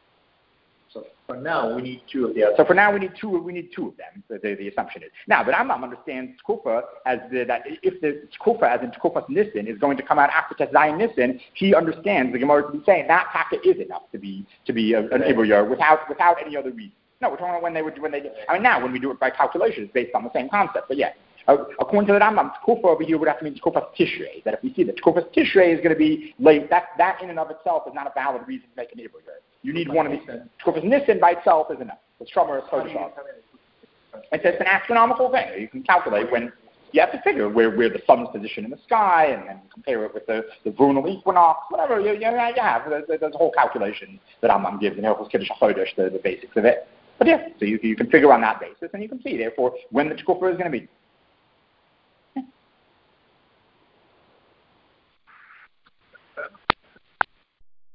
So for now, we need two of the other. So for now, we need two. We need two of them. The, the, the assumption is now. But Rambam understands Tekufa as the, that if the Tekufa, as in Tekufas Nisan, is going to come out after Tezayin Nisan, he understands the Gemara to be saying that packet is enough to be to be a, an Ibriyar without without any other reason. No, we're talking about when they would when they. I mean, now when we do it by calculation, it's based on the same concept. But yeah, uh, according to the Rambam, Tekufa over here would have to mean Tekufas Tishrei. That if we see that Tekufas Tishrei is going to be late, that that in and of itself is not a valid reason to make an Ibriyar. You need one of these. Tekufas Nisan by itself is enough. The Shomer is Chodesh. It's, it's an astronomical thing. You can calculate when you have to figure where, where the sun's position in the sky and, and compare it with the, the vernal equinox, whatever. You, you, you have. There's, there's a whole calculation that Rambam gives in Hilchos Kiddush HaChodesh, the, the basics of it. But yeah, so you, you can figure on that basis and you can see, therefore, when the Tekufa is going to be.